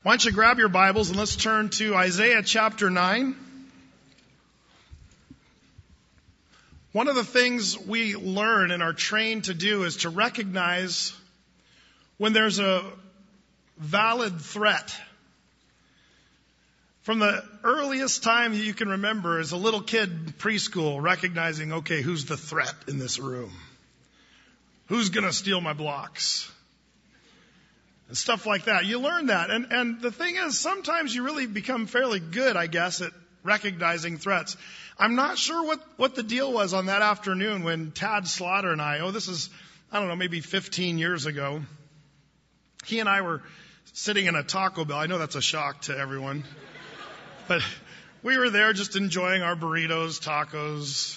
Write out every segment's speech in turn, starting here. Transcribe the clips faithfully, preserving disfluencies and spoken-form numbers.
Why don't you grab your Bibles and let's turn to Isaiah chapter nine. One of the things we learn and are trained to do is to recognize when there's a valid threat. From the earliest time you can remember as a little kid in preschool, recognizing, okay, who's the threat in this room? Who's going to steal my blocks? And stuff like that. You learn that. And, and the thing is, sometimes you really become fairly good, I guess, at recognizing threats. I'm not sure what, what the deal was on that afternoon when Tad Slaughter and I, oh, this is, I don't know, maybe fifteen years ago. He and I were sitting in a Taco Bell. I know that's a shock to everyone. But we were there just enjoying our burritos, tacos,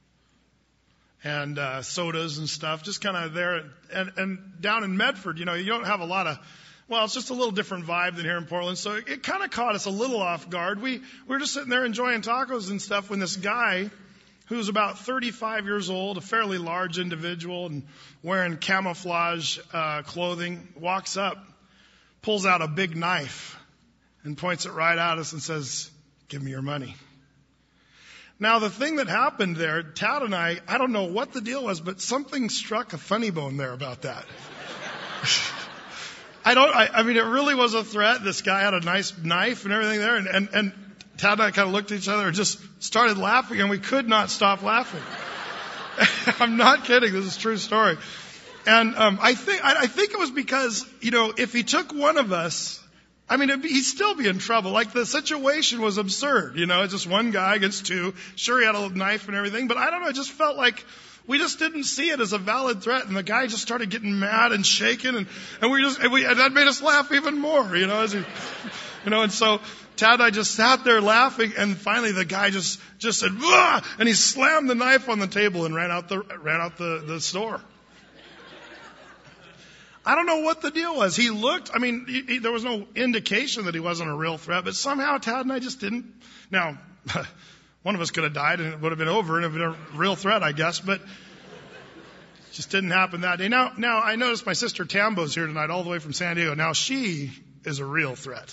and uh, sodas and stuff, just kind of there. And, and down in Medford, you know, you don't have a lot of, well, it's just a little different vibe than here in Portland. So it, it kind of caught us a little off guard. We, we were just sitting there enjoying tacos and stuff when this guy who's about thirty-five years old, a fairly large individual and wearing camouflage uh, clothing, walks up, pulls out a big knife and points it right at us and says, "Give me your money." Now, the thing that happened there, Tad and I, I don't know what the deal was, but something struck a funny bone there about that. I don't, I, I mean, it really was a threat. This guy had a nice knife and everything there, and, and, and Tad and I kind of looked at each other and just started laughing, and we could not stop laughing. I'm not kidding. This is a true story. And um, I think I, I think it was because, you know, if he took one of us, I mean, it'd be, he'd still be in trouble. Like, the situation was absurd. You know, it's just one guy against two. Sure, he had a knife and everything, but I don't know, it just felt like we just didn't see it as a valid threat. And the guy just started getting mad and shaking, and, and we just, and, we, and that made us laugh even more, you know, as he, you know, and so Tad and I just sat there laughing, and finally the guy just, just said, "Wah!" And he slammed the knife on the table and ran out the, ran out the, the store. I don't know what the deal was. He looked, I mean, he, he, there was no indication that he wasn't a real threat, but somehow Tad and I just didn't. Now, one of us could have died and it would have been over and it would have been a real threat, I guess, but it just didn't happen that day. Now, now I noticed my sister Tambo's here tonight, all the way from San Diego. Now, she is a real threat.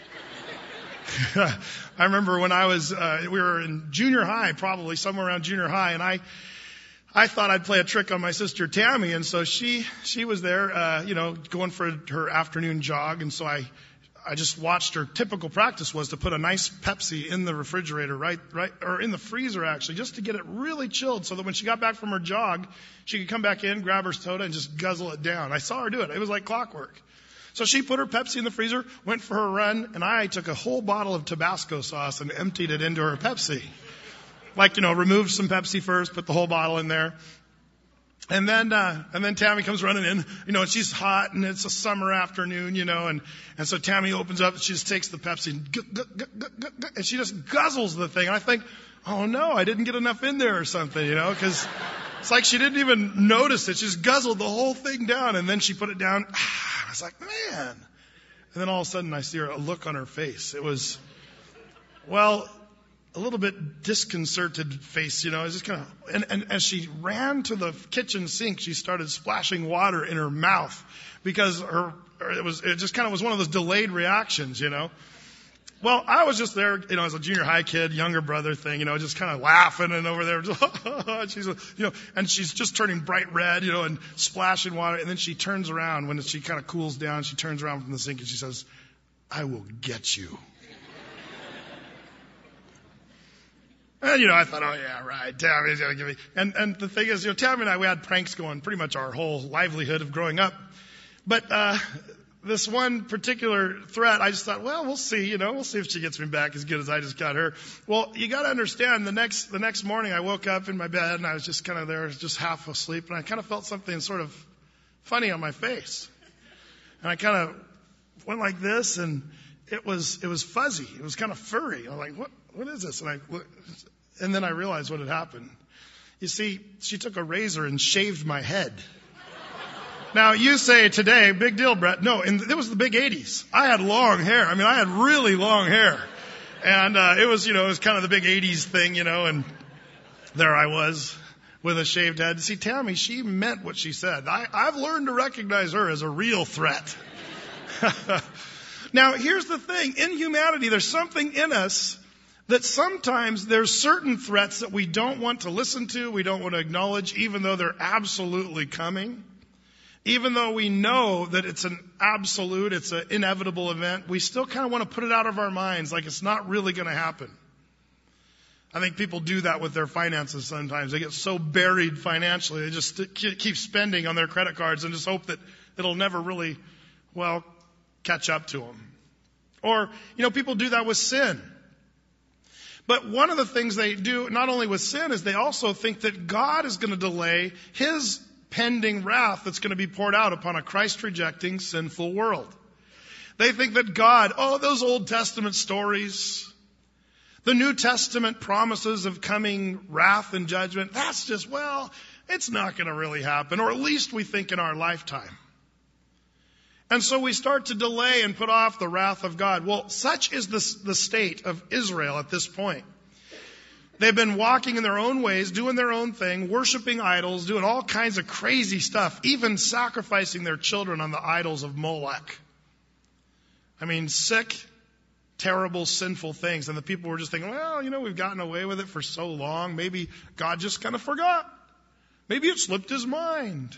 I remember when I was, uh, we were in junior high, probably somewhere around junior high, and I, I thought I'd play a trick on my sister Tammy, and so she she was there, uh, you know, going for her afternoon jog, and so I I just watched her. Typical practice was to put a nice Pepsi in the refrigerator, right, right, or in the freezer actually, just to get it really chilled, so that when she got back from her jog, she could come back in, grab her soda, and just guzzle it down. I saw her do it. It was like clockwork. So she put her Pepsi in the freezer, went for her run, and I took a whole bottle of Tabasco sauce and emptied it into her Pepsi. Like, you know, removed some Pepsi first, put the whole bottle in there. And then, uh, and then Tammy comes running in, you know, and she's hot and it's a summer afternoon, you know, and, and so Tammy opens up and she just takes the Pepsi and, gu- gu- gu- gu- gu- gu- and she just guzzles the thing. And I think, oh no, I didn't get enough in there or something, you know, cause it's like she didn't even notice it. She just guzzled the whole thing down, and then she put it down. Ah, I was like, man. And then all of a sudden I see her, a look on her face. It was, well, a little bit disconcerted face, you know, it's just kind of, and, and as she ran to the kitchen sink, she started splashing water in her mouth because her, it was, it just kind of was one of those delayed reactions, you know. Well, I was just there, you know, as a junior high kid, younger brother thing, you know, just kind of laughing and over there, just, she's, you know, and she's just turning bright red, you know, and splashing water. And then she turns around when she kind of cools down, she turns around from the sink and she says, "I will get you." And, you know, I thought, oh, yeah, right, Tammy's going to give me. And, and the thing is, you know, Tammy and I, we had pranks going pretty much our whole livelihood of growing up. But uh this one particular threat, I just thought, well, we'll see, you know, we'll see if she gets me back as good as I just got her. Well, you got to understand, the next the next morning I woke up in my bed and I was just kind of there, just half asleep, and I kind of felt something sort of funny on my face. And I kind of went like this, and it was it was fuzzy. It was kind of furry. I was like, what what is this? And I and then I realized what had happened. You see, she took a razor and shaved my head. Now, you say today, big deal, Brett. No, in, it was the big eighties. I had long hair. I mean, I had really long hair. And uh, it was, you know, it was kind of the big eighties thing, you know, and there I was with a shaved head. See, Tammy, she meant what she said. I, I've learned to recognize her as a real threat. Now, here's the thing. In humanity, there's something in us that sometimes there's certain threats that we don't want to listen to, we don't want to acknowledge, even though they're absolutely coming. Even though we know that it's an absolute, it's an inevitable event, we still kind of want to put it out of our minds like it's not really going to happen. I think people do that with their finances sometimes. They get so buried financially, they just keep spending on their credit cards and just hope that it'll never really, well, catch up to them. Or, you know, people do that with sin. But one of the things they do, not only with sin, is they also think that God is going to delay His pending wrath that's going to be poured out upon a Christ-rejecting, sinful world. They think that God, oh, those Old Testament stories, the New Testament promises of coming wrath and judgment, that's just, well, it's not going to really happen, or at least we think in our lifetime. And so we start to delay and put off the wrath of God. Well, such is the, the state of Israel at this point. They've been walking in their own ways, doing their own thing, worshiping idols, doing all kinds of crazy stuff, even sacrificing their children on the idols of Molech. I mean, sick, terrible, sinful things. And the people were just thinking, well, you know, we've gotten away with it for so long. Maybe God just kind of forgot. Maybe it slipped His mind.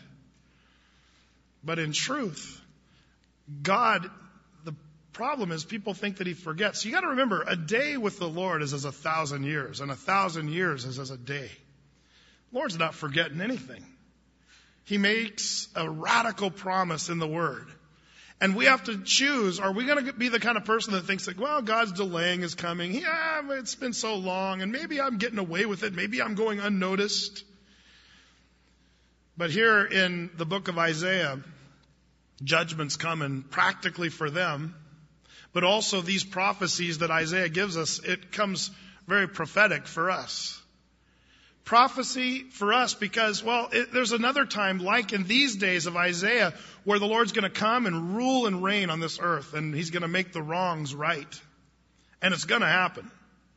But in truth, God, the problem is people think that He forgets. You got to remember, a day with the Lord is as a thousand years, and a thousand years is as a day. The Lord's not forgetting anything. He makes a radical promise in the Word. And we have to choose, are we going to be the kind of person that thinks that, well, God's delaying His coming. Yeah, it's been so long, and maybe I'm getting away with it. Maybe I'm going unnoticed. But here in the book of Isaiah, judgment's coming practically for them, but also these prophecies that Isaiah gives us, it comes very prophetic for us. Prophecy for us because, well, it, there's another time like in these days of Isaiah where the Lord's going to come and rule and reign on this earth, and He's going to make the wrongs right. And it's going to happen.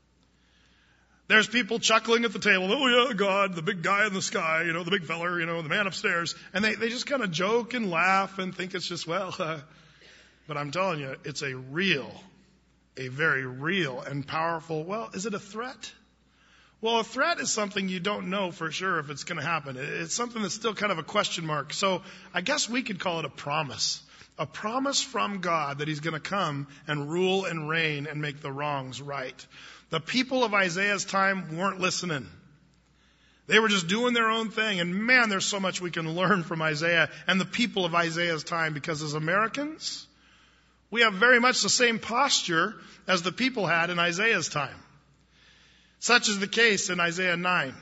There's people chuckling at the table, oh yeah, God, the big guy in the sky, you know, the big feller, you know, the man upstairs. And they, they just kind of joke and laugh and think it's just, well, uh, but I'm telling you, it's a real, a very real and powerful, well, is it a threat? Well, a threat is something you don't know for sure if it's going to happen. It's something that's still kind of a question mark. So I guess we could call it a promise. A promise from God that He's going to come and rule and reign and make the wrongs right. The people of Isaiah's time weren't listening. They were just doing their own thing. And man, there's so much we can learn from Isaiah and the people of Isaiah's time, because as Americans, we have very much the same posture as the people had in Isaiah's time. Such is the case in Isaiah nine.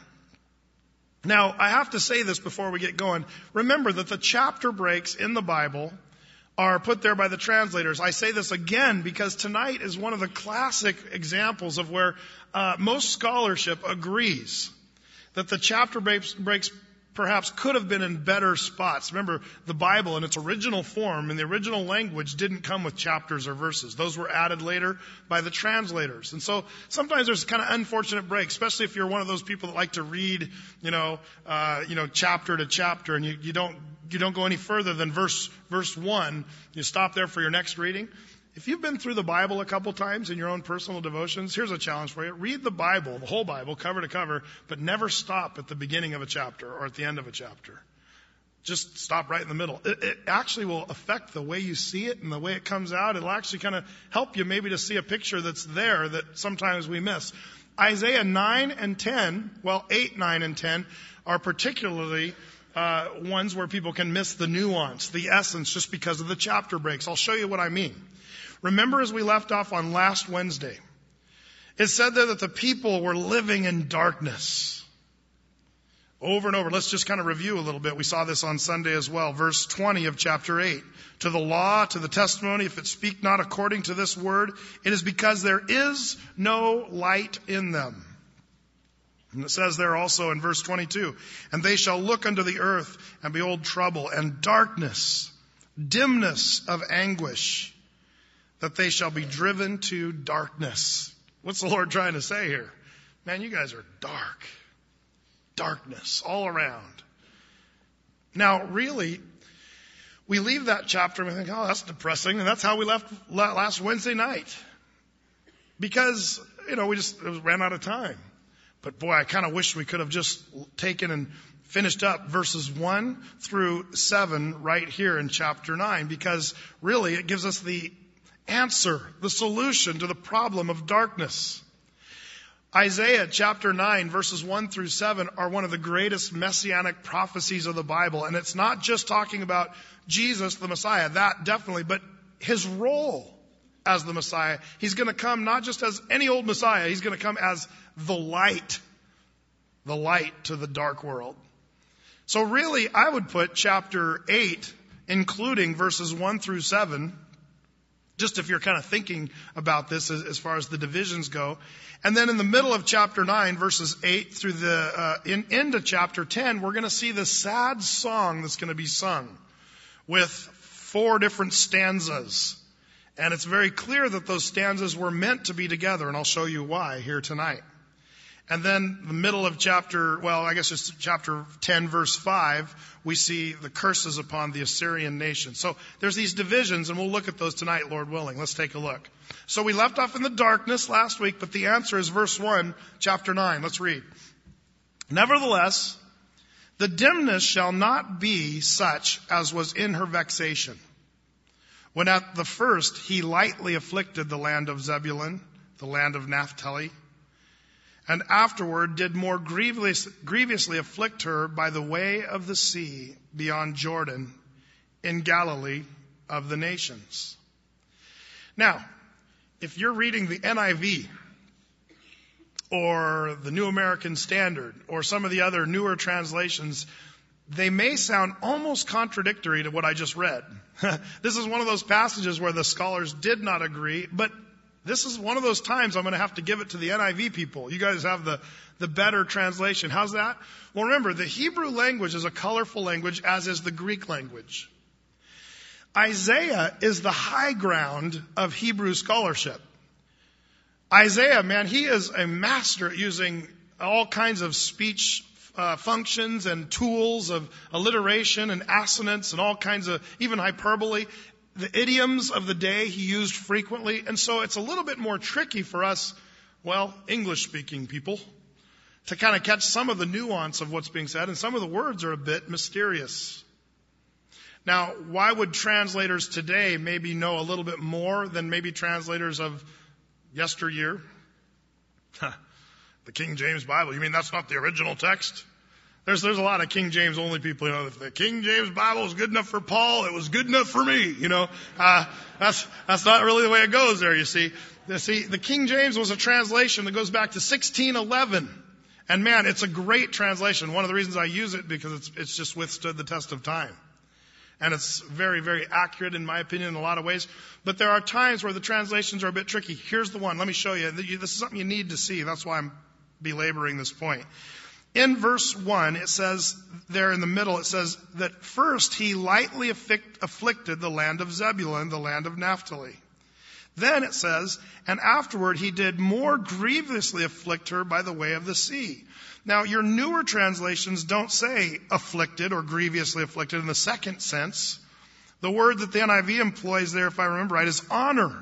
Now, I have to say this before we get going. Remember that the chapter breaks in the Bible are put there by the translators. I say this again because tonight is one of the classic examples of where uh, most scholarship agrees that the chapter breaks, breaks perhaps could have been in better spots. Remember, the Bible in its original form, in the original language, didn't come with chapters or verses. Those were added later by the translators. And so sometimes there's kind of unfortunate breaks, especially if you're one of those people that like to read, you know, uh, you know, chapter to chapter, and you, you don't you don't go any further than verse verse one. You stop there for your next reading. If you've been through the Bible a couple times in your own personal devotions, here's a challenge for you. Read the Bible, the whole Bible, cover to cover, but never stop at the beginning of a chapter or at the end of a chapter. Just stop right in the middle. It, it actually will affect the way you see it and the way it comes out. It'll actually kind of help you maybe to see a picture that's there that sometimes we miss. Isaiah nine and ten, well, eight, nine, and ten are particularly uh, ones where people can miss the nuance, the essence, just because of the chapter breaks. I'll show you what I mean. Remember, as we left off on last Wednesday, it said there that the people were living in darkness. Over and over. Let's just kind of review a little bit. We saw this on Sunday as well. Verse twenty of chapter eight. To the law, to the testimony, if it speak not according to this word, it is because there is no light in them. And it says there also in verse twenty-two, and they shall look unto the earth, and behold trouble, and darkness, dimness of anguish, that they shall be driven to darkness. What's the Lord trying to say here? Man, you guys are dark. Darkness all around. Now, really, we leave that chapter and we think, oh, that's depressing. And that's how we left last Wednesday night. Because, you know, we just ran out of time. But boy, I kind of wish we could have just taken and finished up verses one through seven right here in chapter nine. Because really it gives us the answer, the solution to the problem of darkness. Isaiah chapter nine verses one through seven are one of the greatest messianic prophecies of the Bible. And it's not just talking about Jesus, the Messiah, that definitely, but his role as the Messiah. He's going to come not just as any old Messiah, he's going to come as the light, the light to the dark world. So really, I would put chapter eight, including verses one through seven, just if you're kind of thinking about this as, as far as the divisions go. And then in the middle of chapter nine, verses eight through the uh, in, into chapter ten, we're going to see the sad song that's going to be sung with four different stanzas. And it's very clear that those stanzas were meant to be together, and I'll show you why here tonight. And then the middle of chapter, well, I guess it's chapter ten, verse five, we see the curses upon the Assyrian nation. So there's these divisions, and we'll look at those tonight, Lord willing. Let's take a look. So we left off in the darkness last week, but the answer is verse one, chapter nine. Let's read. Nevertheless, the dimness shall not be such as was in her vexation, when at the first he lightly afflicted the land of Zebulun, the land of Naphtali, and afterward did more grievous, grievously afflict her by the way of the sea beyond Jordan, in Galilee of the nations. Now, if you're reading the N I V or the New American Standard or some of the other newer translations, they may sound almost contradictory to what I just read. This is one of those passages where the scholars did not agree, but this is one of those times I'm going to have to give it to the N I V people. You guys have the, the better translation. How's that? Well, remember, the Hebrew language is a colorful language, as is the Greek language. Isaiah is the high ground of Hebrew scholarship. Isaiah, man, he is a master at using all kinds of speech uh, functions and tools of alliteration and assonance and all kinds of, even hyperbole. The idioms of the day he used frequently. And so it's a little bit more tricky for us, well, English-speaking people, to kind of catch some of the nuance of what's being said. And some of the words are a bit mysterious. Now, why would translators today maybe know a little bit more than maybe translators of yesteryear? The King James Bible. You mean that's not the original text? There's there's a lot of King James only people, you know, if the King James Bible was good enough for Paul, it was good enough for me, you know. Uh, that's, that's not really the way it goes there, you see. You see, the King James was a translation that goes back to sixteen eleven. And man, it's a great translation. One of the reasons I use it because it's, it's just withstood the test of time. And it's very, very accurate in my opinion in a lot of ways. But there are times where the translations are a bit tricky. Here's the one. Let me show you. This is something you need to see. That's why I'm belaboring this point. In verse one, it says, there in the middle, it says that first he lightly afflict, afflicted the land of Zebulun, the land of Naphtali. Then it says, and afterward he did more grievously afflict her by the way of the sea. Now, your newer translations don't say afflicted or grievously afflicted in the second sense. The word that the N I V employs there, if I remember right, is honor.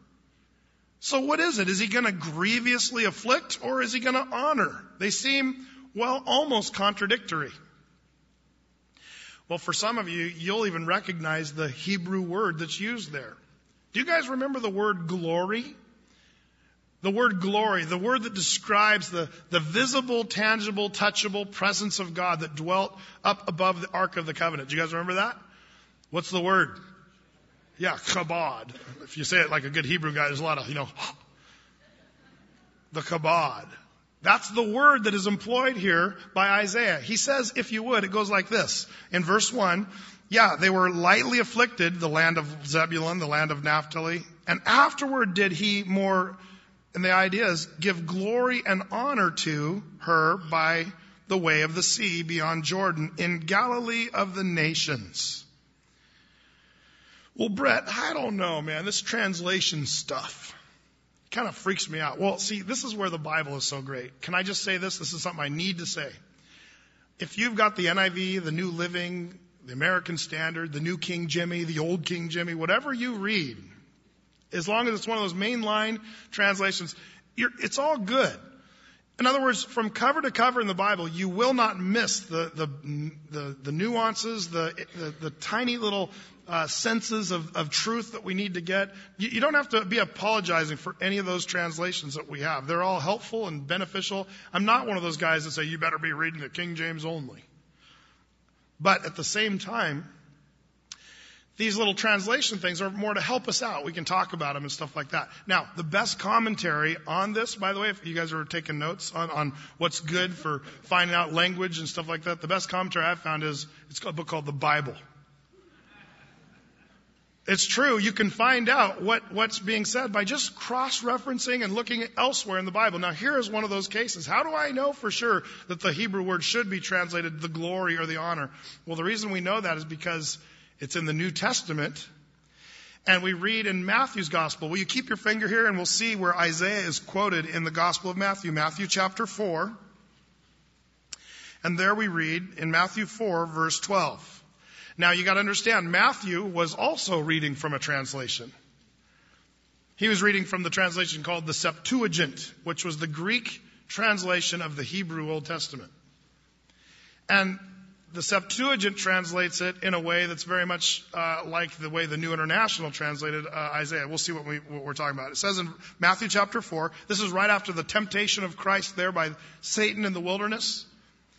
So what is it? Is he going to grievously afflict or is he going to honor? They seem, well, almost contradictory. Well, for some of you, you'll even recognize the Hebrew word that's used there. Do you guys remember the word glory? The word glory, the word that describes the, the visible, tangible, touchable presence of God that dwelt up above the Ark of the Covenant. Do you guys remember that? What's the word? Yeah, kabod. If you say it like a good Hebrew guy, there's a lot of, you know, the kabod. That's the word that is employed here by Isaiah. He says, if you would, it goes like this. In verse one, yeah, they were lightly afflicted, the land of Zebulun, the land of Naphtali. And afterward did he more, and the idea is, give glory and honor to her by the way of the sea beyond Jordan, in Galilee of the nations. Well, Brett, I don't know, man. This translation stuff kind of freaks me out. Well, see, this is where the Bible is so great. Can I just say this? This is something I need to say. If you've got the N I V, the New Living, the American Standard, the New King Jimmy, the Old King Jimmy, whatever you read, as long as it's one of those mainline translations, you're, it's all good. In other words, from cover to cover in the Bible, you will not miss the the the, the nuances, the, the the tiny little uh, senses of, of truth that we need to get. You, you don't have to be apologizing for any of those translations that we have. They're all helpful and beneficial. I'm not one of those guys that say you better be reading the King James only. But at the same time, these little translation things are more to help us out. We can talk about them and stuff like that. Now, the best commentary on this, by the way, if you guys are taking notes on, on what's good for finding out language and stuff like that, the best commentary I've found is it's a book called the Bible. It's true. You can find out what, what's being said by just cross-referencing and looking elsewhere in the Bible. Now, here is one of those cases. How do I know for sure that the Hebrew word should be translated the glory or the honor? Well, the reason we know that is because it's in the New Testament, and we read in Matthew's Gospel. Will you keep your finger here, and we'll see where Isaiah is quoted in the Gospel of Matthew, Matthew chapter four. And there we read in Matthew four, verse twelve. Now, you got to understand, Matthew was also reading from a translation. He was reading from the translation called the Septuagint, which was the Greek translation of the Hebrew Old Testament. And the Septuagint translates it in a way that's very much uh, like the way the New International translated uh, Isaiah. We'll see what, we, what we're talking about. It says in Matthew chapter four, this is right after the temptation of Christ there by Satan in the wilderness.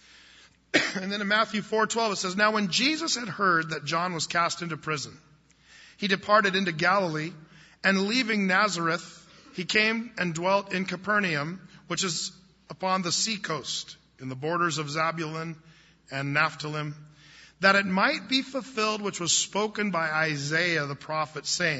And then in Matthew four twelve, it says, now when Jesus had heard that John was cast into prison, he departed into Galilee, and leaving Nazareth, he came and dwelt in Capernaum, which is upon the sea coast, in the borders of Zebulun and Naphtali, that it might be fulfilled which was spoken by Isaiah the prophet, saying,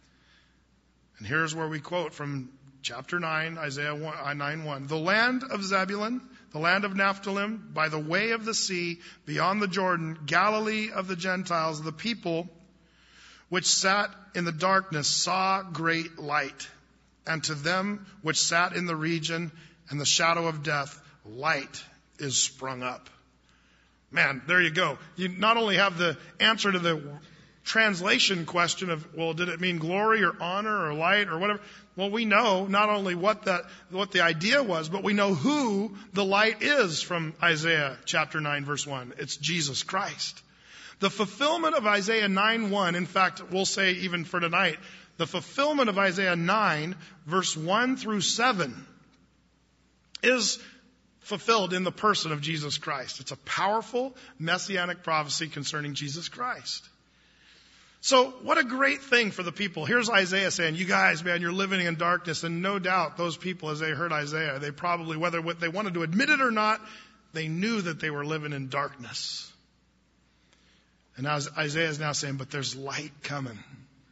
and here's where we quote from chapter nine, Isaiah nine one, the land of Zebulun, the land of Naphtali, by the way of the sea, beyond the Jordan, Galilee of the Gentiles, the people which sat in the darkness saw great light, and to them which sat in the region and the shadow of death, light is sprung up. Man, there you go. You not only have the answer to the translation question of, well, did it mean glory or honor or light or whatever? Well, we know not only what that, what the idea was, but we know who the light is from Isaiah chapter nine, verse one. It's Jesus Christ. The fulfillment of Isaiah nine one, in fact, we'll say even for tonight, the fulfillment of Isaiah nine, verse one through seven, is fulfilled in the person of Jesus Christ. It's a powerful messianic prophecy concerning Jesus Christ. So what a great thing for the people. Here's Isaiah saying, you guys, man, you're living in darkness. And no doubt those people, as they heard Isaiah, they probably, whether they wanted to admit it or not, they knew that they were living in darkness. And now Isaiah is now saying, but there's light coming.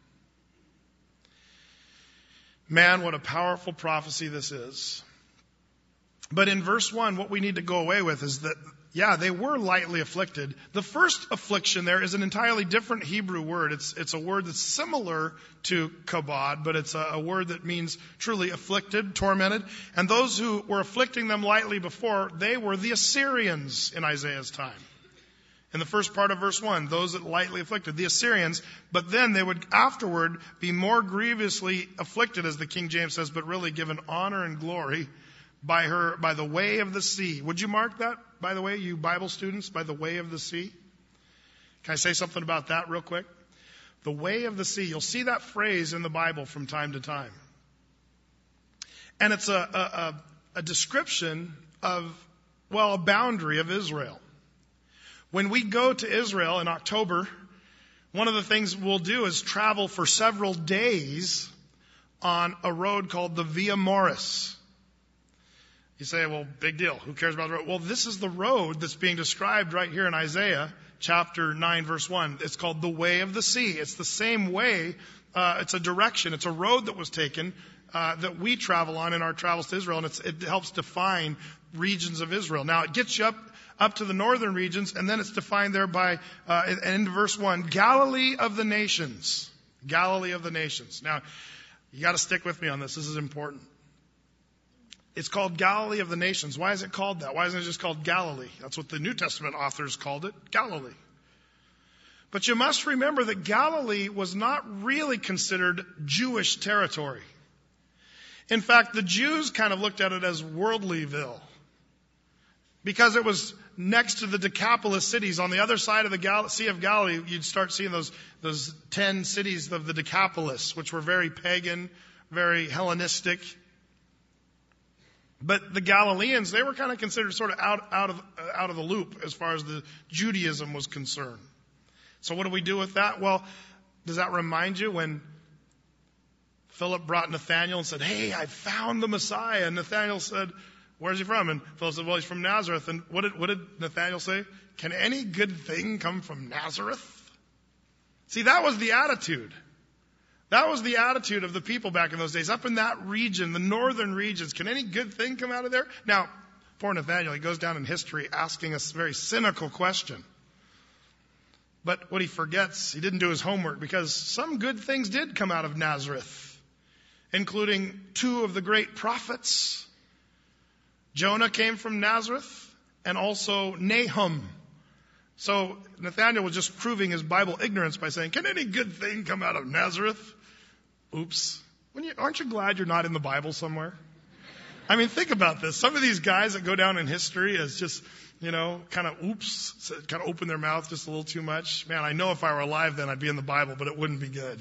Man, what a powerful prophecy this is. But in verse one, what we need to go away with is that, yeah, they were lightly afflicted. The first affliction there is an entirely different Hebrew word. It's, it's a word that's similar to kabod, but it's a, a word that means truly afflicted, tormented. And those who were afflicting them lightly before, they were the Assyrians in Isaiah's time. In the first part of verse one, those that lightly afflicted, the Assyrians, but then they would afterward be more grievously afflicted, as the King James says, but really given honor and glory by her, by the way of the sea. Would you mark that, by the way, you Bible students, by the way of the sea? Can I say something about that real quick? The way of the sea. You'll see that phrase in the Bible from time to time. And it's a, a, a, a description of, well, a boundary of Israel. When we go to Israel in October, one of the things we'll do is travel for several days on a road called the Via Maris. You say, well, big deal. Who cares about the road? Well, this is the road that's being described right here in Isaiah chapter nine, verse one. It's called the way of the sea. It's the same way. Uh, it's a direction. It's a road that was taken uh, that we travel on in our travels to Israel, and it's, it helps define regions of Israel. Now, it gets you up, up to the northern regions, and then it's defined there by, uh, in, in verse one, Galilee of the nations. Galilee of the nations. Now, you got to stick with me on this. This is important. It's called Galilee of the nations. Why is it called that? Why isn't it just called Galilee? That's what the New Testament authors called it, Galilee. But you must remember that Galilee was not really considered Jewish territory. In fact, the Jews kind of looked at it as Worldlyville, because it was next to the Decapolis cities. On the other side of the Gal- Sea of Galilee, you'd start seeing those, those ten cities of the Decapolis, which were very pagan, very Hellenistic. But the Galileans, they were kind of considered sort of out, out of, uh, out of the loop as far as the Judaism was concerned. So what do we do with that? Well, does that remind you when Philip brought Nathanael and said, "Hey, I found the Messiah"? And Nathanael said, "Where's he from?" And Philip said, "Well, he's from Nazareth." And what did, what did Nathanael say? "Can any good thing come from Nazareth?" See, that was the attitude. That was the attitude of the people back in those days. Up in that region, the northern regions, can any good thing come out of there? Now, poor Nathanael, he goes down in history asking a very cynical question. But what he forgets, he didn't do his homework, because some good things did come out of Nazareth, including two of the great prophets. Jonah came from Nazareth, and also Nahum. So Nathanael was just proving his Bible ignorance by saying, "Can any good thing come out of Nazareth?" Oops. When you, aren't you glad you're not in the Bible somewhere? I mean, think about this. Some of these guys that go down in history as just, you know, kind of oops, kind of open their mouth just a little too much. Man, I know if I were alive then I'd be in the Bible, but it wouldn't be good.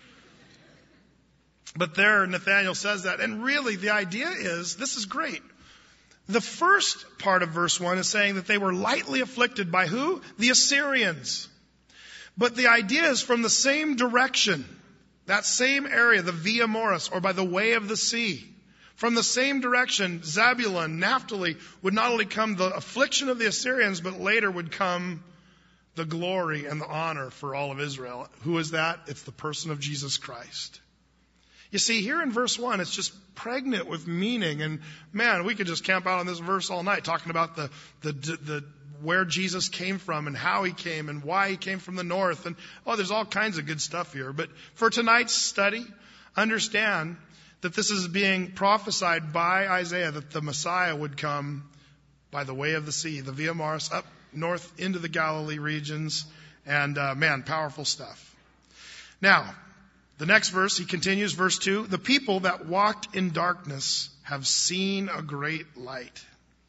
But there Nathanael says that. And really the idea is, this is great. The first part of verse one is saying that they were lightly afflicted by who? The Assyrians. But the idea is from the same direction, that same area, the Via Maris, or by the way of the sea. From the same direction, Zebulun, Naphtali, would not only come the affliction of the Assyrians, but later would come the glory and the honor for all of Israel. Who is that? It's the person of Jesus Christ. You see, here in verse one, it's just pregnant with meaning. And man, we could just camp out on this verse all night, talking about the, the, the, where Jesus came from and how he came and why he came from the north. And, oh, there's all kinds of good stuff here. But for tonight's study, understand that this is being prophesied by Isaiah, that the Messiah would come by the way of the sea, the Via Maris, up north into the Galilee regions. And, uh, man, powerful stuff. Now, the next verse, he continues, verse two, "The people that walked in darkness have seen a great light.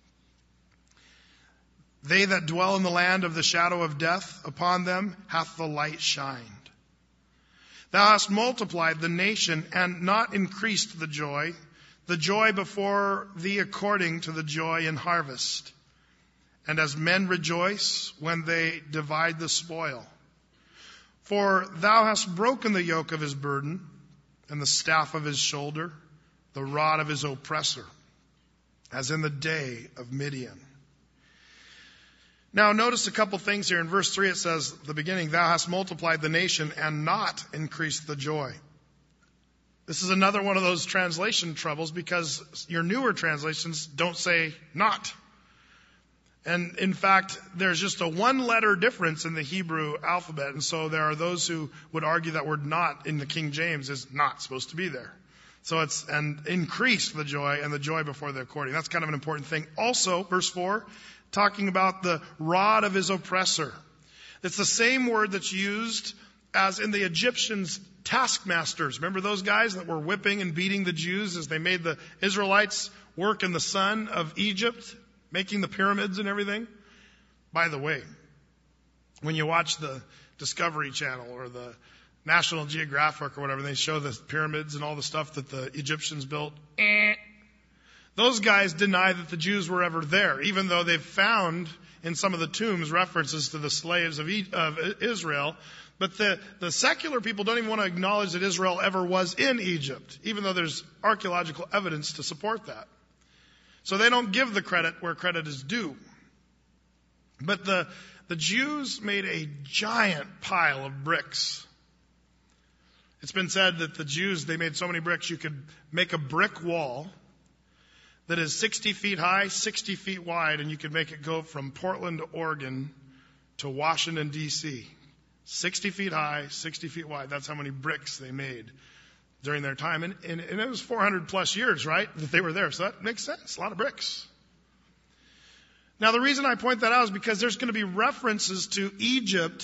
They that dwell in the land of the shadow of death, upon them hath the light shined. Thou hast multiplied the nation and not increased the joy, the joy before thee according to the joy in harvest. And as men rejoice when they divide the spoil. For thou hast broken the yoke of his burden, and the staff of his shoulder, the rod of his oppressor, as in the day of Midian." Now notice a couple things here. In verse three it says, the beginning, "Thou hast multiplied the nation and not increased the joy." This is another one of those translation troubles, because your newer translations don't say not. And in fact, there's just a one letter difference in the Hebrew alphabet. And so there are those who would argue that word "not" in the King James is not supposed to be there. So it's, and increased the joy, and the joy before the according. That's kind of an important thing. Also, verse four, talking about the rod of his oppressor. It's the same word that's used as in the Egyptians' taskmasters. Remember those guys that were whipping and beating the Jews as they made the Israelites work in the sun of Egypt, making the pyramids and everything? By the way, when you watch the Discovery Channel or the National Geographic or whatever, they show the pyramids and all the stuff that the Egyptians built. Eh. Those guys deny that the Jews were ever there, even though they've found in some of the tombs references to the slaves of, e- of Israel. But the, the secular people don't even want to acknowledge that Israel ever was in Egypt, even though there's archaeological evidence to support that. So they don't give the credit where credit is due. But the, the Jews made a giant pile of bricks. It's been said that the Jews, they made so many bricks, you could make a brick wall that is sixty feet high, sixty feet wide, and you could make it go from Portland, Oregon to Washington, D C sixty feet high, sixty feet wide. That's how many bricks they made during their time. And, and, and it was four hundred plus years, right, that they were there. So that makes sense. A lot of bricks. Now, the reason I point that out is because there's going to be references to Egypt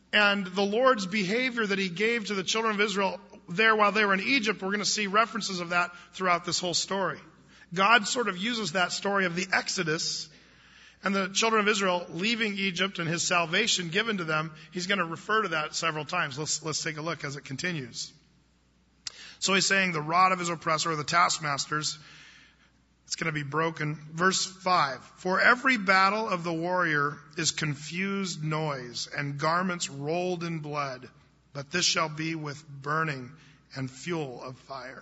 and the Lord's behavior that he gave to the children of Israel there while they were in Egypt, we're going to see references of that throughout this whole story. God sort of uses that story of the Exodus and the children of Israel leaving Egypt and his salvation given to them. He's going to refer to that several times. Let's, let's take a look as it continues. So he's saying the rod of his oppressor, or the taskmasters, it's going to be broken. Verse five, for every battle of the warrior is confused noise and garments rolled in blood, but this shall be with burning and fuel of fire.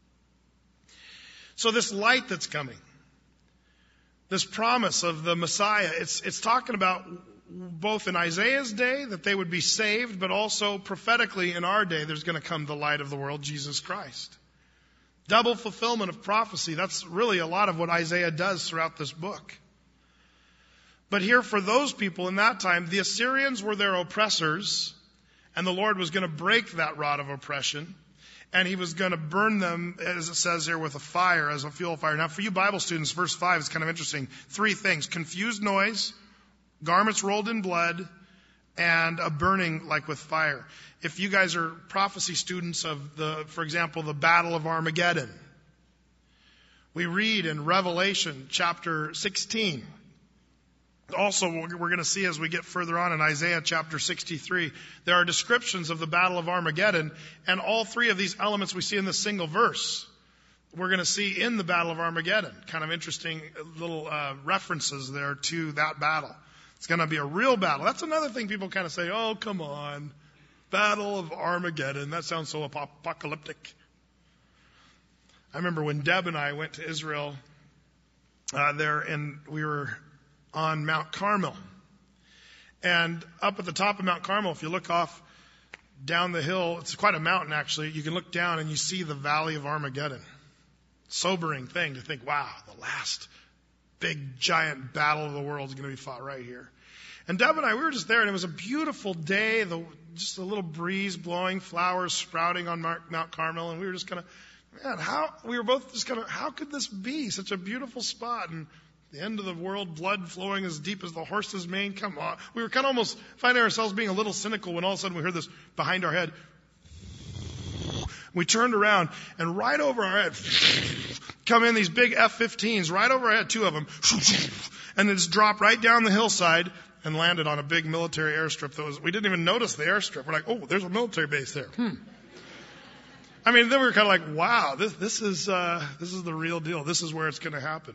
So this light that's coming, this promise of the Messiah, it's, it's talking about both in Isaiah's day that they would be saved, but also prophetically in our day there's going to come the light of the world, Jesus Christ. Double fulfillment of prophecy. That's really a lot of what Isaiah does throughout this book. But here for those people in that time, the Assyrians were their oppressors, and the Lord was going to break that rod of oppression, and he was going to burn them, as it says here, with a fire, as a fuel fire. Now for you Bible students, verse five is kind of interesting. Three things: confused noise, garments rolled in blood, and a burning like with fire. If you guys are prophecy students of the, for example, the Battle of Armageddon, we read in Revelation chapter sixteen. Also, we're going to see as we get further on in Isaiah chapter sixty-three, there are descriptions of the Battle of Armageddon, and all three of these elements we see in this single verse, we're going to see in the Battle of Armageddon. Kind of interesting little uh, references there to that battle. It's going to be a real battle. That's another thing people kind of say, oh, come on. Battle of Armageddon. That sounds so apocalyptic. I remember when Deb and I went to Israel uh, there, and we were on Mount Carmel. And up at the top of Mount Carmel, if you look off down the hill, it's quite a mountain actually, you can look down and you see the Valley of Armageddon. Sobering thing to think, wow, the last big giant battle of the world is going to be fought right here. And Deb and I, we were just there, and it was a beautiful day, the, just a little breeze blowing, flowers sprouting on Mount Carmel, and we were just kind of, man, how, we were both just kind of, how could this be such a beautiful spot? And the end of the world, blood flowing as deep as the horse's mane, come on. We were kind of almost finding ourselves being a little cynical when all of a sudden we heard this behind our head. We turned around, and right over our head come in these big F fifteens, right over our head, two of them, and they just dropped right down the hillside and landed on a big military airstrip that was, we didn't even notice the airstrip. We're like, oh, there's a military base there. Hmm. I mean, then we were kind of like, wow, this, this is, uh, this is the real deal. This is where it's going to happen.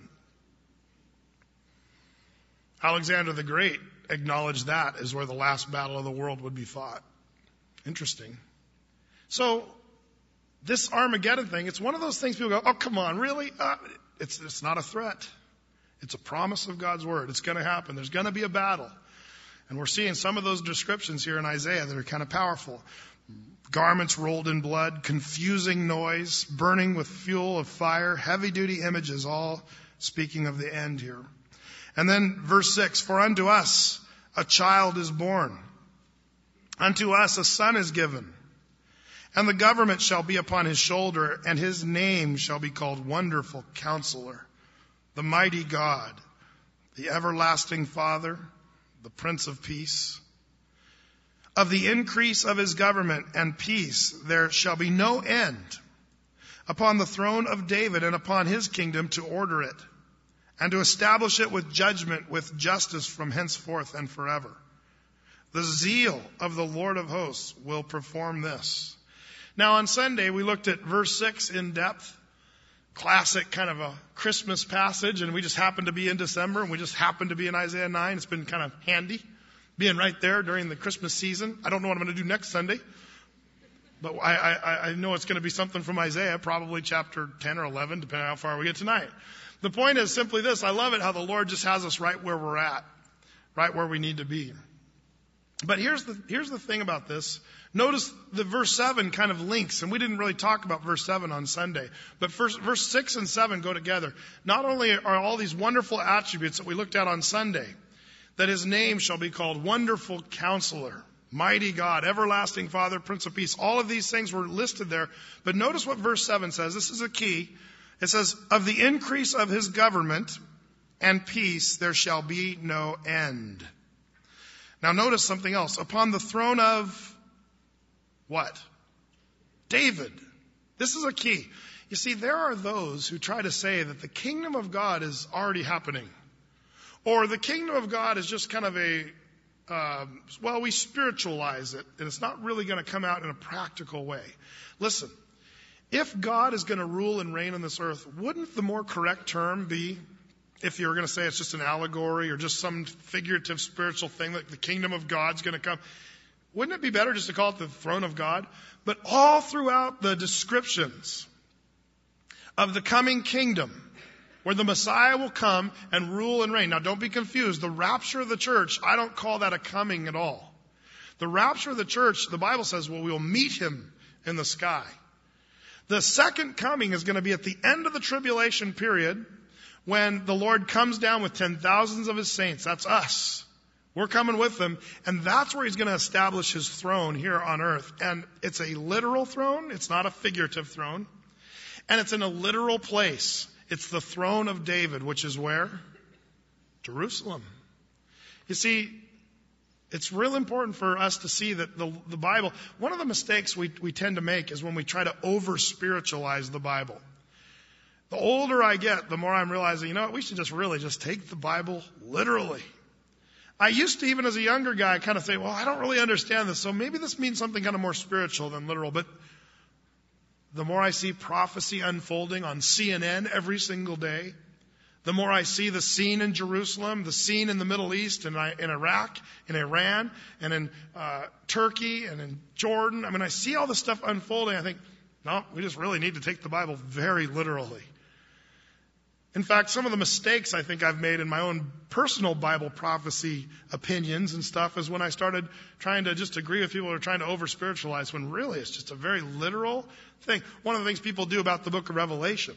Alexander the Great acknowledged that is where the last battle of the world would be fought. Interesting. So, this Armageddon thing, it's one of those things people go, oh, come on, really? Uh, it's, it's not a threat. It's a promise of God's word. It's going to happen. There's going to be a battle. And we're seeing some of those descriptions here in Isaiah that are kind of powerful. Garments rolled in blood, confusing noise, burning with fuel of fire, heavy-duty images, all speaking of the end here. And then verse six, for unto us a child is born. Unto us a son is given. And the government shall be upon his shoulder, and his name shall be called Wonderful Counselor, the Mighty God, the Everlasting Father, the Prince of Peace. Of the increase of his government and peace there shall be no end, upon the throne of David and upon his kingdom, to order it, and to establish it with judgment, with justice from henceforth and forever. The zeal of the Lord of hosts will perform this. Now on Sunday we looked at verse six in depth. Classic kind of a Christmas passage, and we just happened to be in December, and we just happened to be in Isaiah nine. It's been kind of handy being right there during the Christmas season. I don't know what I'm going to do next Sunday, but I, I, I know it's going to be something from Isaiah, probably chapter ten or eleven, depending on how far we get tonight. The point is simply this. I love it how the Lord just has us right where we're at, right where we need to be. But here's the, here's the thing about this. Notice the verse seven kind of links, and we didn't really talk about verse seven on Sunday, but first, verse six and seven go together. Not only are all these wonderful attributes that we looked at on Sunday, that his name shall be called Wonderful Counselor, Mighty God, Everlasting Father, Prince of Peace. All of these things were listed there. But notice what verse seven says. This is a key. It says, of the increase of his government and peace there shall be no end. Now notice something else. Upon the throne of what? David. This is a key. You see, there are those who try to say that the kingdom of God is already happening. Or the kingdom of God is just kind of a, um, well, we spiritualize it, and it's not really going to come out in a practical way. Listen, if God is going to rule and reign on this earth, wouldn't the more correct term be, if you were going to say it's just an allegory or just some figurative spiritual thing, like the kingdom of God's going to come, wouldn't it be better just to call it the throne of God? But all throughout the descriptions of the coming kingdom, where the Messiah will come and rule and reign. Now don't be confused. The rapture of the church, I don't call that a coming at all. The rapture of the church, the Bible says, well, we'll meet him in the sky. The second coming is going to be at the end of the tribulation period, when the Lord comes down with ten thousands of his saints. That's us. We're coming with him. And that's where he's going to establish his throne here on earth. And it's a literal throne. It's not a figurative throne. And it's in a literal place. It's the throne of David, which is where? Jerusalem. You see, it's real important for us to see that the, the Bible, one of the mistakes we, we tend to make is when we try to over-spiritualize the Bible. The older I get, the more I'm realizing, you know what, we should just really just take the Bible literally. I used to, even as a younger guy, kind of say, well, I don't really understand this, so maybe this means something kind of more spiritual than literal. But the more I see prophecy unfolding on C N N every single day, the more I see the scene in Jerusalem, the scene in the Middle East, and in Iraq, in Iran, and in uh, Turkey, and in Jordan. I mean, I see all this stuff unfolding. I think, no, we just really need to take the Bible very literally. In fact, some of the mistakes I think I've made in my own personal Bible prophecy opinions and stuff is when I started trying to just agree with people who are trying to over-spiritualize, when really it's just a very literal thing. One of the things people do about the book of Revelation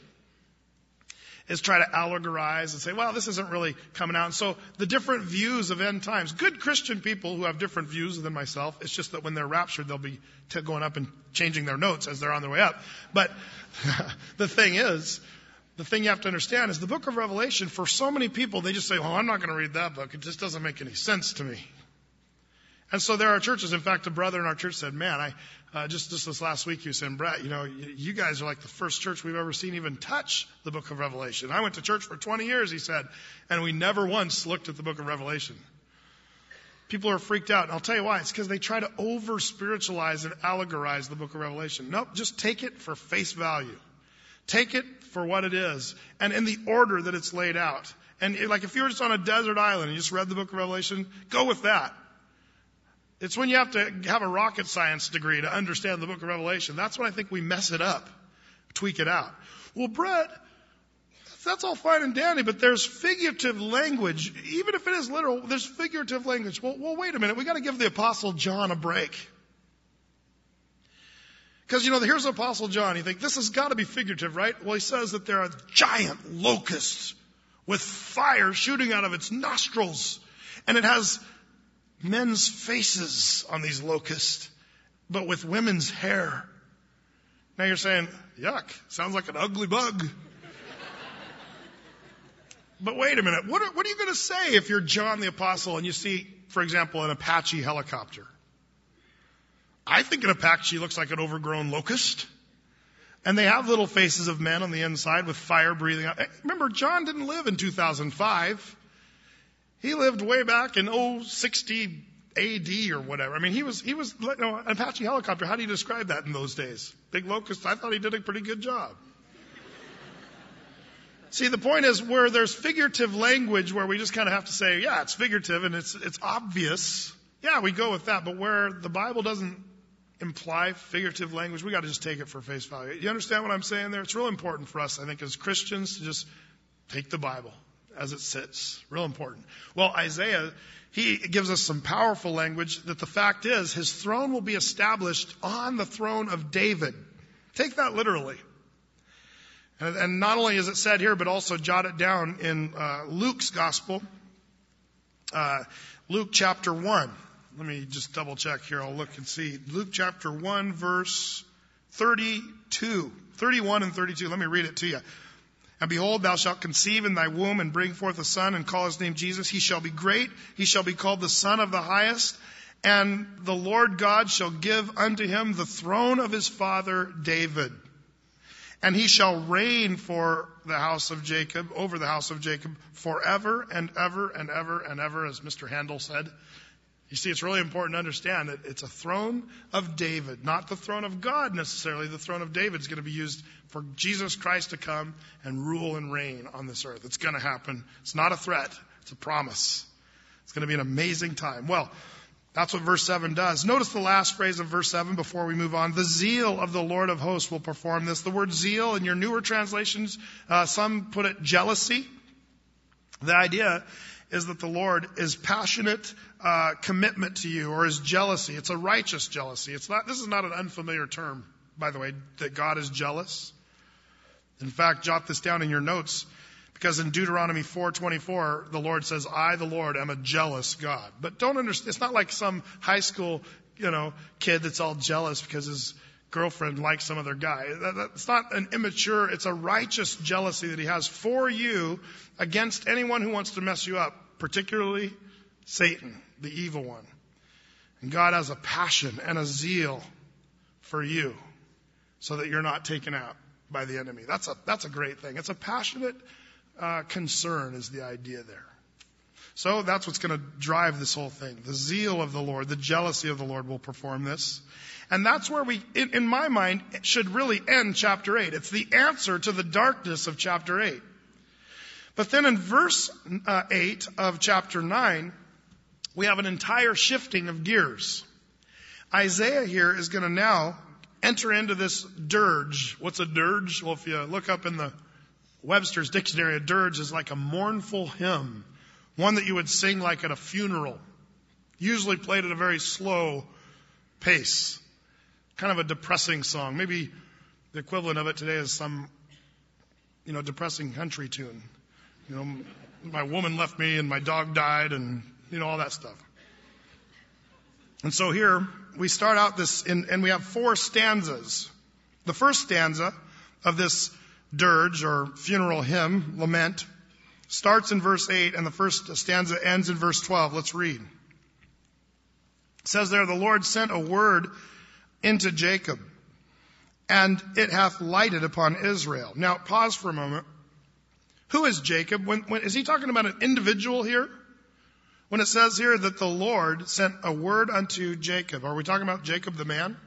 is try to allegorize and say, well, this isn't really coming out. And so the different views of end times, good Christian people who have different views than myself, it's just that when they're raptured, they'll be t- going up and changing their notes as they're on their way up. But the thing is, the thing you have to understand is the book of Revelation, for so many people, they just say, well, I'm not going to read that book. It just doesn't make any sense to me. And so there are churches. In fact, a brother in our church said, man, I uh, just, just this last week, he was saying, Brett, you know, you, you guys are like the first church we've ever seen even touch the book of Revelation. I went to church for twenty years, he said, and we never once looked at the book of Revelation. People are freaked out. And I'll tell you why. It's because they try to over-spiritualize and allegorize the book of Revelation. Nope, just take it for face value. Take it for what it is, and in the order that it's laid out. And like if you were just on a desert island and you just read the book of Revelation, go with that. It's when you have to have a rocket science degree to understand the book of Revelation. That's when I think we mess it up, tweak it out. Well, Brett, that's all fine and dandy, but there's figurative language. Even if it is literal, there's figurative language. Well, well wait a minute. We got to give the Apostle John a break. Because, you know, here's the Apostle John. You think, this has got to be figurative, right? Well, he says that there are giant locusts with fire shooting out of its nostrils. And it has men's faces on these locusts, but with women's hair. Now you're saying, yuck, sounds like an ugly bug. But wait a minute, what are, what are you going to say if you're John the Apostle and you see, for example, an Apache helicopter? I think an Apache looks like an overgrown locust. And they have little faces of men on the inside with fire breathing out. Remember, John didn't live in two thousand five. He lived way back in oh sixty A D or whatever. I mean, he was, he was, you know, an Apache helicopter. How do you describe that in those days? Big locust. I thought he did a pretty good job. See, the point is where there's figurative language where we just kind of have to say, yeah, it's figurative and it's, it's obvious. Yeah, we go with that. But where the Bible doesn't imply figurative language, we got to just take it for face value. You understand what I'm saying there? It's real important for us, I think, as Christians to just take the Bible as it sits. Real important. Well, Isaiah, he gives us some powerful language that the fact is his throne will be established on the throne of David. Take that literally. And, and not only is it said here, but also jot it down in uh, Luke's gospel, uh, Luke chapter one. Let me just double check here. I'll look and see. Luke chapter one, verse thirty-two. thirty-one and thirty-two. Let me read it to you. And behold, thou shalt conceive in thy womb and bring forth a son and call his name Jesus. He shall be great. He shall be called the Son of the Highest. And the Lord God shall give unto him the throne of his father David. And he shall reign for the house of Jacob, over the house of Jacob, forever and ever and ever and ever, as Mister Handel said. You see, it's really important to understand that it's a throne of David, not the throne of God necessarily. The throne of David is going to be used for Jesus Christ to come and rule and reign on this earth. It's going to happen. It's not a threat. It's a promise. It's going to be an amazing time. Well, that's what verse seven does. Notice the last phrase of verse seven before we move on. The zeal of the Lord of hosts will perform this. The word zeal in your newer translations, uh, some put it jealousy. The idea is that the Lord is passionate uh, commitment to you, or is jealousy. It's a righteous jealousy. It's not. This is not an unfamiliar term, by the way, that God is jealous. In fact, jot this down in your notes, because in Deuteronomy four twenty-four, the Lord says, "I, the Lord, am a jealous God." But don't understand. It's not like some high school, you know, kid that's all jealous because his girlfriend likes some other guy. It's not an immature. It's a righteous jealousy that He has for you against anyone who wants to mess you up, particularly Satan, the evil one. And God has a passion and a zeal for you so that you're not taken out by the enemy. That's a, that's a great thing. It's a passionate uh, concern is the idea there. So that's what's going to drive this whole thing. The zeal of the Lord, the jealousy of the Lord will perform this. And that's where we, in, in my mind, should really end chapter eight. It's the answer to the darkness of chapter eight. But then in verse uh, eight of chapter nine, we have an entire shifting of gears. Isaiah here is going to now enter into this dirge. What's a dirge? Well, if you look up in the Webster's dictionary, a dirge is like a mournful hymn, one that you would sing like at a funeral, usually played at a very slow pace, kind of a depressing song. Maybe the equivalent of it today is some, you know, depressing country tune. You know, my woman left me and my dog died and, you know, all that stuff. And so here we start out this, in, and we have four stanzas. The first stanza of this dirge or funeral hymn, lament, starts in verse eight, and the first stanza ends in verse twelve. Let's read. It says there, "The Lord sent a word into Jacob, and it hath lighted upon Israel." Now, pause for a moment. Who is Jacob? When, when, is he talking about an individual here? When it says here that the Lord sent a word unto Jacob, are we talking about Jacob the man?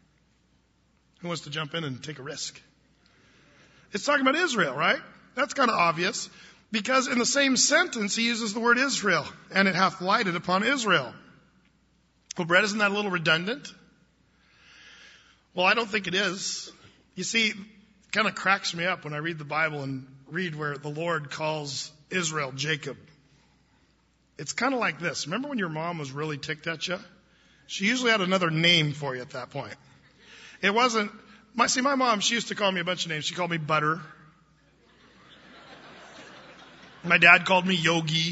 Who wants to jump in and take a risk? It's talking about Israel, right? That's kind of obvious, because in the same sentence he uses the word Israel, and it hath lighted upon Israel. Well, Brett, isn't that a little redundant? Well, I don't think it is. You see, it kind of cracks me up when I read the Bible and read where the Lord calls Israel Jacob. It's kind of like this. Remember when your mom was really ticked at you? She usually had another name for you at that point. It wasn't, my, see, my mom, she used to call me a bunch of names. She called me Butter. My dad called me Yogi.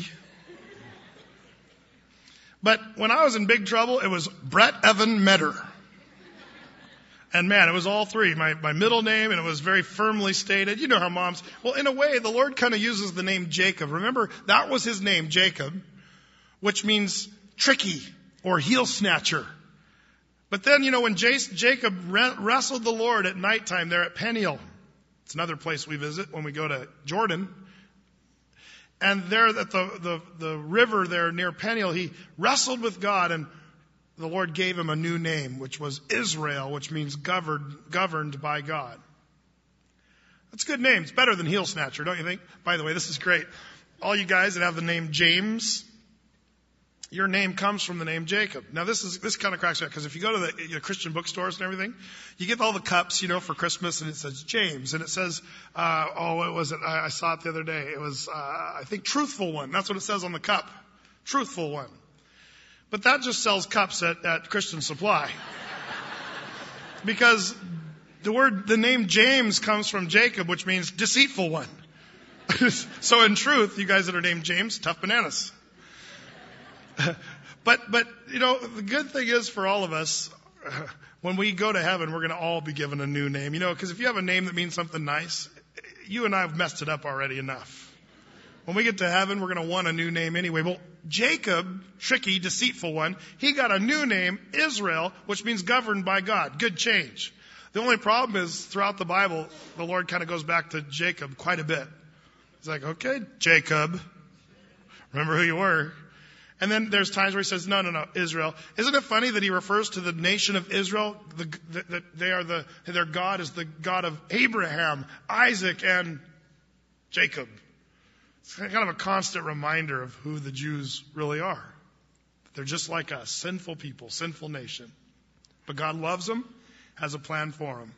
But when I was in big trouble, it was Brett Evan Metter. And man, it was all three. My, my middle name, and it was very firmly stated. You know how moms, well, in a way, the Lord kind of uses the name Jacob. Remember, that was his name, Jacob, which means tricky or heel snatcher. But then, you know, when Jace, Jacob re- wrestled the Lord at nighttime there at Peniel, it's another place we visit when we go to Jordan. And there at the, the, the river there near Peniel, he wrestled with God, and the Lord gave him a new name, which was Israel, which means governed, governed by God. That's a good name. It's better than heel snatcher, don't you think? By the way, this is great. All you guys that have the name James, your name comes from the name Jacob. Now this is, this kind of cracks me up, because if you go to the you know, Christian bookstores and everything, you get all the cups, you know, for Christmas, and it says James, and it says, uh, oh, what was it? I, I saw it the other day. It was, uh, I think Truthful One. That's what it says on the cup. Truthful One. But that just sells cups at, at Christian Supply. Because the word, the name James comes from Jacob, which means deceitful one. So in truth, you guys that are named James, tough bananas. But, but, you know, the good thing is for all of us, when we go to heaven, we're going to all be given a new name. You know, because if you have a name that means something nice, you and I have messed it up already enough. When we get to heaven, we're going to want a new name anyway. Well, Jacob, tricky, deceitful one, he got a new name, Israel, which means governed by God. Good change. The only problem is throughout the Bible, the Lord kind of goes back to Jacob quite a bit. He's like, okay, Jacob, remember who you were. And then there's times where he says, no, no, no, Israel. Isn't it funny that he refers to the nation of Israel, the, the, that they are the, their God is the God of Abraham, Isaac, and Jacob. It's kind of a constant reminder of who the Jews really are. They're just like us, sinful people, sinful nation. But God loves them, has a plan for them.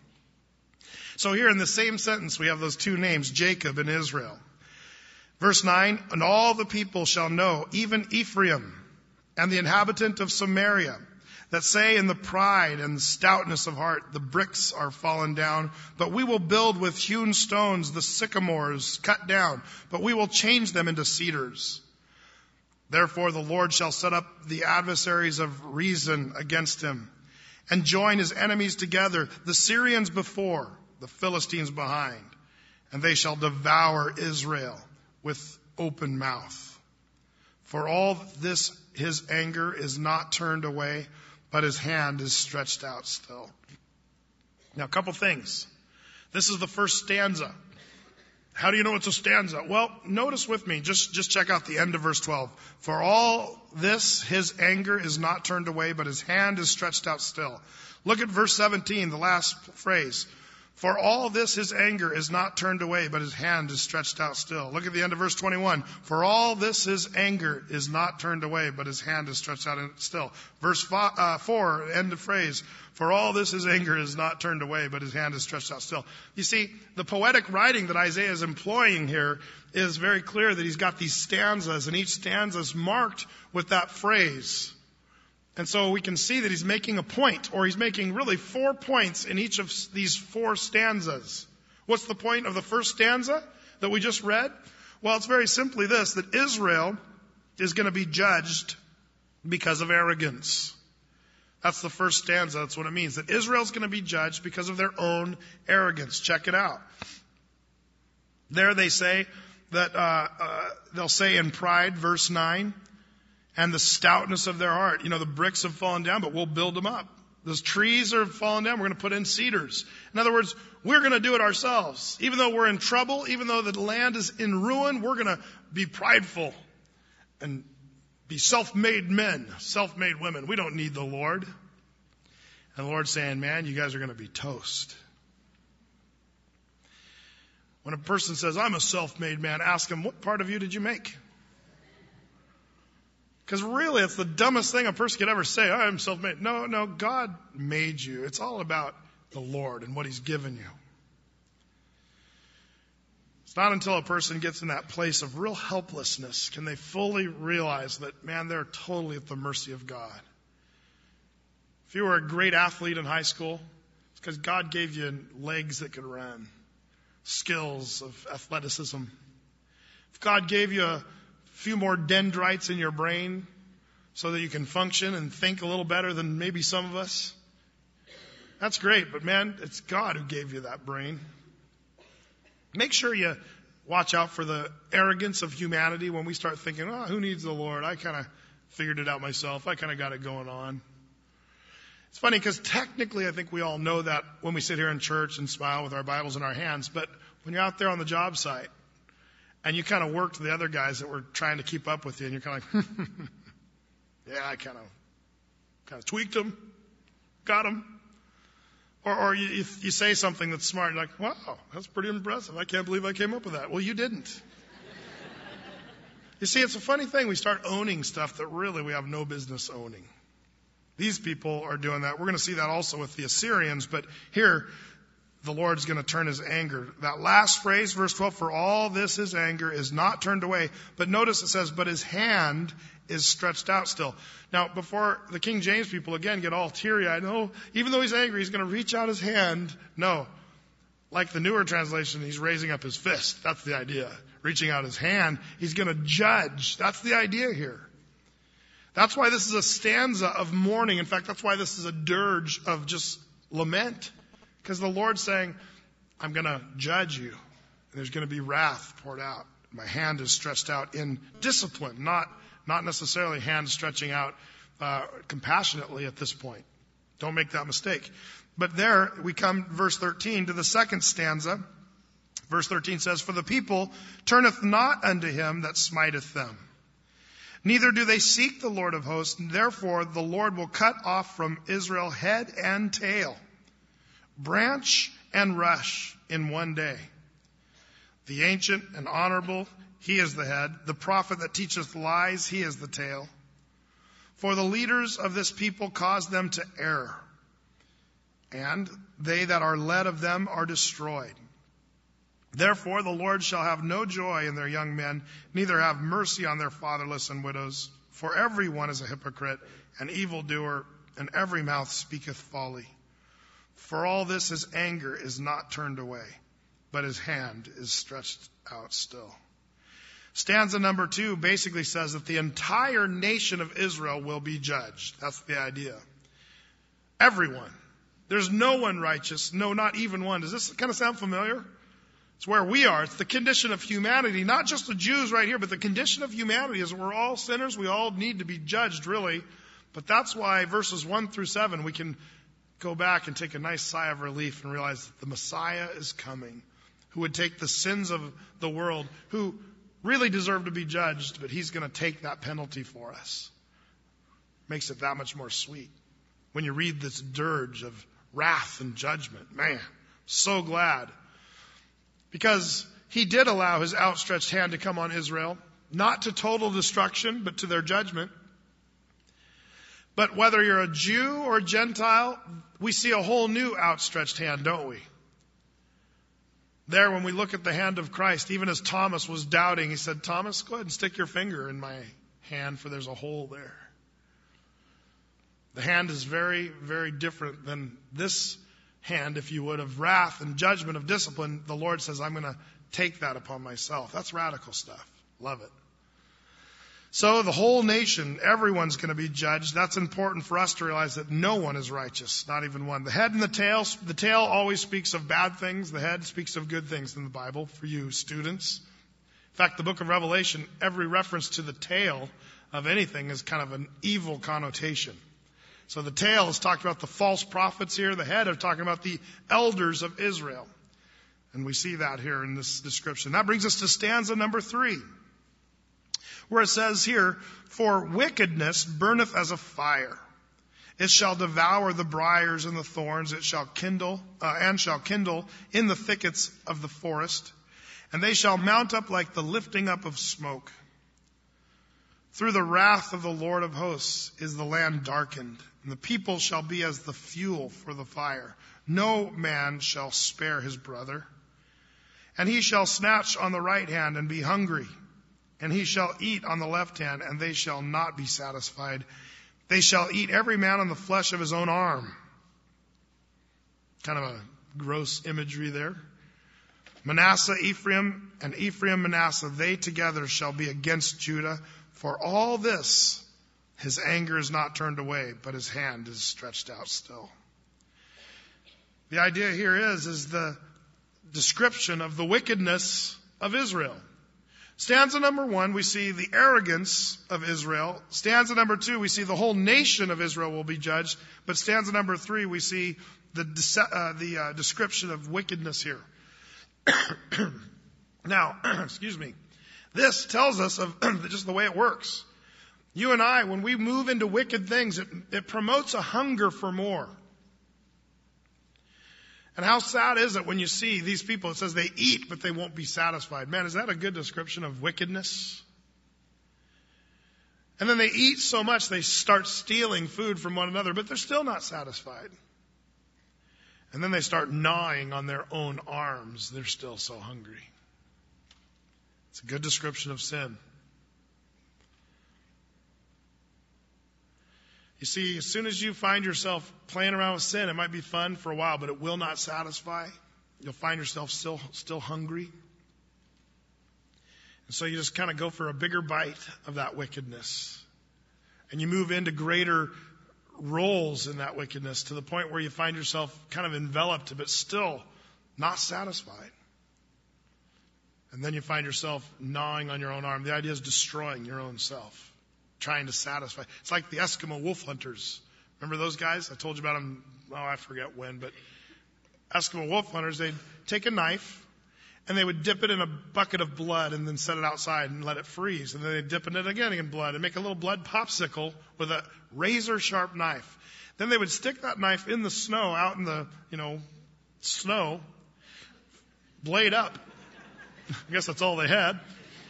So here in the same sentence, we have those two names, Jacob and Israel. Verse nine, and all the people shall know, even Ephraim and the inhabitant of Samaria, that say in the pride and stoutness of heart, the bricks are fallen down, but we will build with hewn stones the sycamores cut down, but we will change them into cedars. Therefore the Lord shall set up the adversaries of reason against him, and join his enemies together, the Syrians before, the Philistines behind, and they shall devour Israel with open mouth. For all this his anger is not turned away, but his hand is stretched out still. Now, a couple things. This is the first stanza. How do you know it's a stanza? Well, notice with me, just, just check out the end of verse twelve. For all this, his anger is not turned away, but his hand is stretched out still. Look at verse seventeen, the last phrase. For all this, his anger is not turned away, but his hand is stretched out still. Look at the end of verse twenty-one. For all this, his anger is not turned away, but his hand is stretched out still. Verse five, uh, four, end of phrase. For all this, his anger is not turned away, but his hand is stretched out still. You see, the poetic writing that Isaiah is employing here is very clear that he's got these stanzas, and each stanza is marked with that phrase. And so we can see that he's making a point, or he's making really four points in each of these four stanzas. What's the point of the first stanza that we just read? Well, it's very simply this, that Israel is going to be judged because of arrogance. That's the first stanza. That's what it means, that Israel's going to be judged because of their own arrogance. Check it out. There they say that, uh, uh they'll say in pride, verse nine, and the stoutness of their heart. You know, the bricks have fallen down, but we'll build them up. Those trees are fallen down. We're going to put in cedars. In other words, we're going to do it ourselves. Even though we're in trouble, even though the land is in ruin, we're going to be prideful and be self-made men, self-made women. We don't need the Lord. And the Lord's saying, man, you guys are going to be toast. When a person says, I'm a self-made man, ask him, what part of you did you make? Because really, it's the dumbest thing a person could ever say. Oh, I'm self-made. No, no, God made you. It's all about the Lord and what he's given you. It's not until a person gets in that place of real helplessness can they fully realize that, man, they're totally at the mercy of God. If you were a great athlete in high school, it's because God gave you legs that could run, skills of athleticism. If God gave you a few more dendrites in your brain so that you can function and think a little better than maybe some of us, that's great. But man, it's God who gave you that brain. Make sure you watch out for the arrogance of humanity when we start thinking, oh, who needs the Lord? I kind of figured it out myself. I kind of got it going on. It's funny because technically I think we all know that when we sit here in church and smile with our Bibles in our hands. But when you're out there on the job site, and you kind of worked the other guys that were trying to keep up with you, and you're kind of like, yeah, I kind of, kind of tweaked them, got them. Or, or you, you say something that's smart, and you're like, wow, that's pretty impressive. I can't believe I came up with that. Well, you didn't. You see, it's a funny thing. We start owning stuff that really we have no business owning. These people are doing that. We're going to see that also with the Assyrians, but here, the Lord's going to turn his anger. That last phrase, verse twelve, for all this his anger is not turned away. But notice it says, but his hand is stretched out still. Now, before the King James people again get all teary-eyed, no, even though he's angry, he's going to reach out his hand. No. Like the newer translation, he's raising up his fist. That's the idea. Reaching out his hand. He's going to judge. That's the idea here. That's why this is a stanza of mourning. In fact, that's why this is a dirge of just lament. Because the Lord's saying, I'm going to judge you. there's going to be wrath poured out. My hand is stretched out in discipline, not, not necessarily hand stretching out uh, compassionately at this point. Don't make that mistake. But there we come, verse thirteen, to the second stanza. Verse thirteen says, "For the people turneth not unto him that smiteth them. Neither do they seek the Lord of hosts, and therefore the Lord will cut off from Israel head and tail, branch and rush in one day. The ancient and honorable, he is the head. The prophet that teacheth lies, he is the tail. For the leaders of this people cause them to err, and they that are led of them are destroyed. Therefore the Lord shall have no joy in their young men, neither have mercy on their fatherless and widows. For every one is a hypocrite, an evildoer, and every mouth speaketh folly. For all this his anger is not turned away, but his hand is stretched out still." Stanza number two basically says that the entire nation of Israel will be judged. That's the idea. Everyone. There's no one righteous. No, not even one. Does this kind of sound familiar? It's where we are. It's the condition of humanity. Not just the Jews right here, but the condition of humanity is we're all sinners. We all need to be judged, really. But that's why verses one through seven, we can go back and take a nice sigh of relief and realize that the Messiah is coming, who would take the sins of the world, who really deserve to be judged, but he's going to take that penalty for us. Makes it that much more sweet. When you read this dirge of wrath and judgment, man, so glad. Because he did allow his outstretched hand to come on Israel, not to total destruction, but to their judgment. But whether you're a Jew or a Gentile, we see a whole new outstretched hand, don't we? There, when we look at the hand of Christ, even as Thomas was doubting, he said, "Thomas, go ahead and stick your finger in my hand, for there's a hole there." The hand is very, very different than this hand, if you would, of wrath and judgment, of discipline. The Lord says, I'm going to take that upon myself. That's radical stuff. Love it. So the whole nation, everyone's going to be judged. That's important for us to realize that no one is righteous, not even one. The head and the tail, the tail always speaks of bad things. The head speaks of good things in the Bible for you students. In fact, the book of Revelation, every reference to the tail of anything is kind of an evil connotation. So the tail is talking about the false prophets here. The head is talking about the elders of Israel. And we see that here in this description. That brings us to stanza number three, where it says here, "For wickedness burneth as a fire. It shall devour the briars and the thorns. It shall kindle, uh, and shall kindle in the thickets of the forest. And they shall mount up like the lifting up of smoke. Through the wrath of the Lord of hosts is the land darkened, and the people shall be as the fuel for the fire. No man shall spare his brother. And he shall snatch on the right hand and be hungry, and he shall eat on the left hand, and they shall not be satisfied. They shall eat every man on the flesh of his own arm." Kind of a gross imagery there. "Manasseh, Ephraim, and Ephraim, Manasseh, they together shall be against Judah. For all this, his anger is not turned away, but his hand is stretched out still." The idea here is, is the description of the wickedness of Israel. Stanza number one, we see the arrogance of Israel. Stanza number two, we see the whole nation of Israel will be judged. But stanza number three, we see the, uh, the uh, description of wickedness here. Now, excuse me. This tells us of just the way it works. You and I, when we move into wicked things, it, it promotes a hunger for more. And how sad is it when you see these people, it says they eat, but they won't be satisfied. Man, is that a good description of wickedness? And then they eat so much they start stealing food from one another, but they're still not satisfied. And then they start gnawing on their own arms. They're still so hungry. It's a good description of sin. You see, as soon as you find yourself playing around with sin, it might be fun for a while, but it will not satisfy. You'll find yourself still, still hungry. And so you just kind of go for a bigger bite of that wickedness. And you move into greater roles in that wickedness to the point where you find yourself kind of enveloped, but still not satisfied. And then you find yourself gnawing on your own arm. The idea is destroying your own self, trying to satisfy. It's like the Eskimo wolf hunters. Remember those guys? I told you about them, oh, I forget when, but Eskimo wolf hunters, they'd take a knife and they would dip it in a bucket of blood and then set it outside and let it freeze. And then they'd dip it again in blood and make a little blood popsicle with a razor sharp knife. Then they would stick that knife in the snow, out in the, you know, snow, blade up. I guess that's all they had.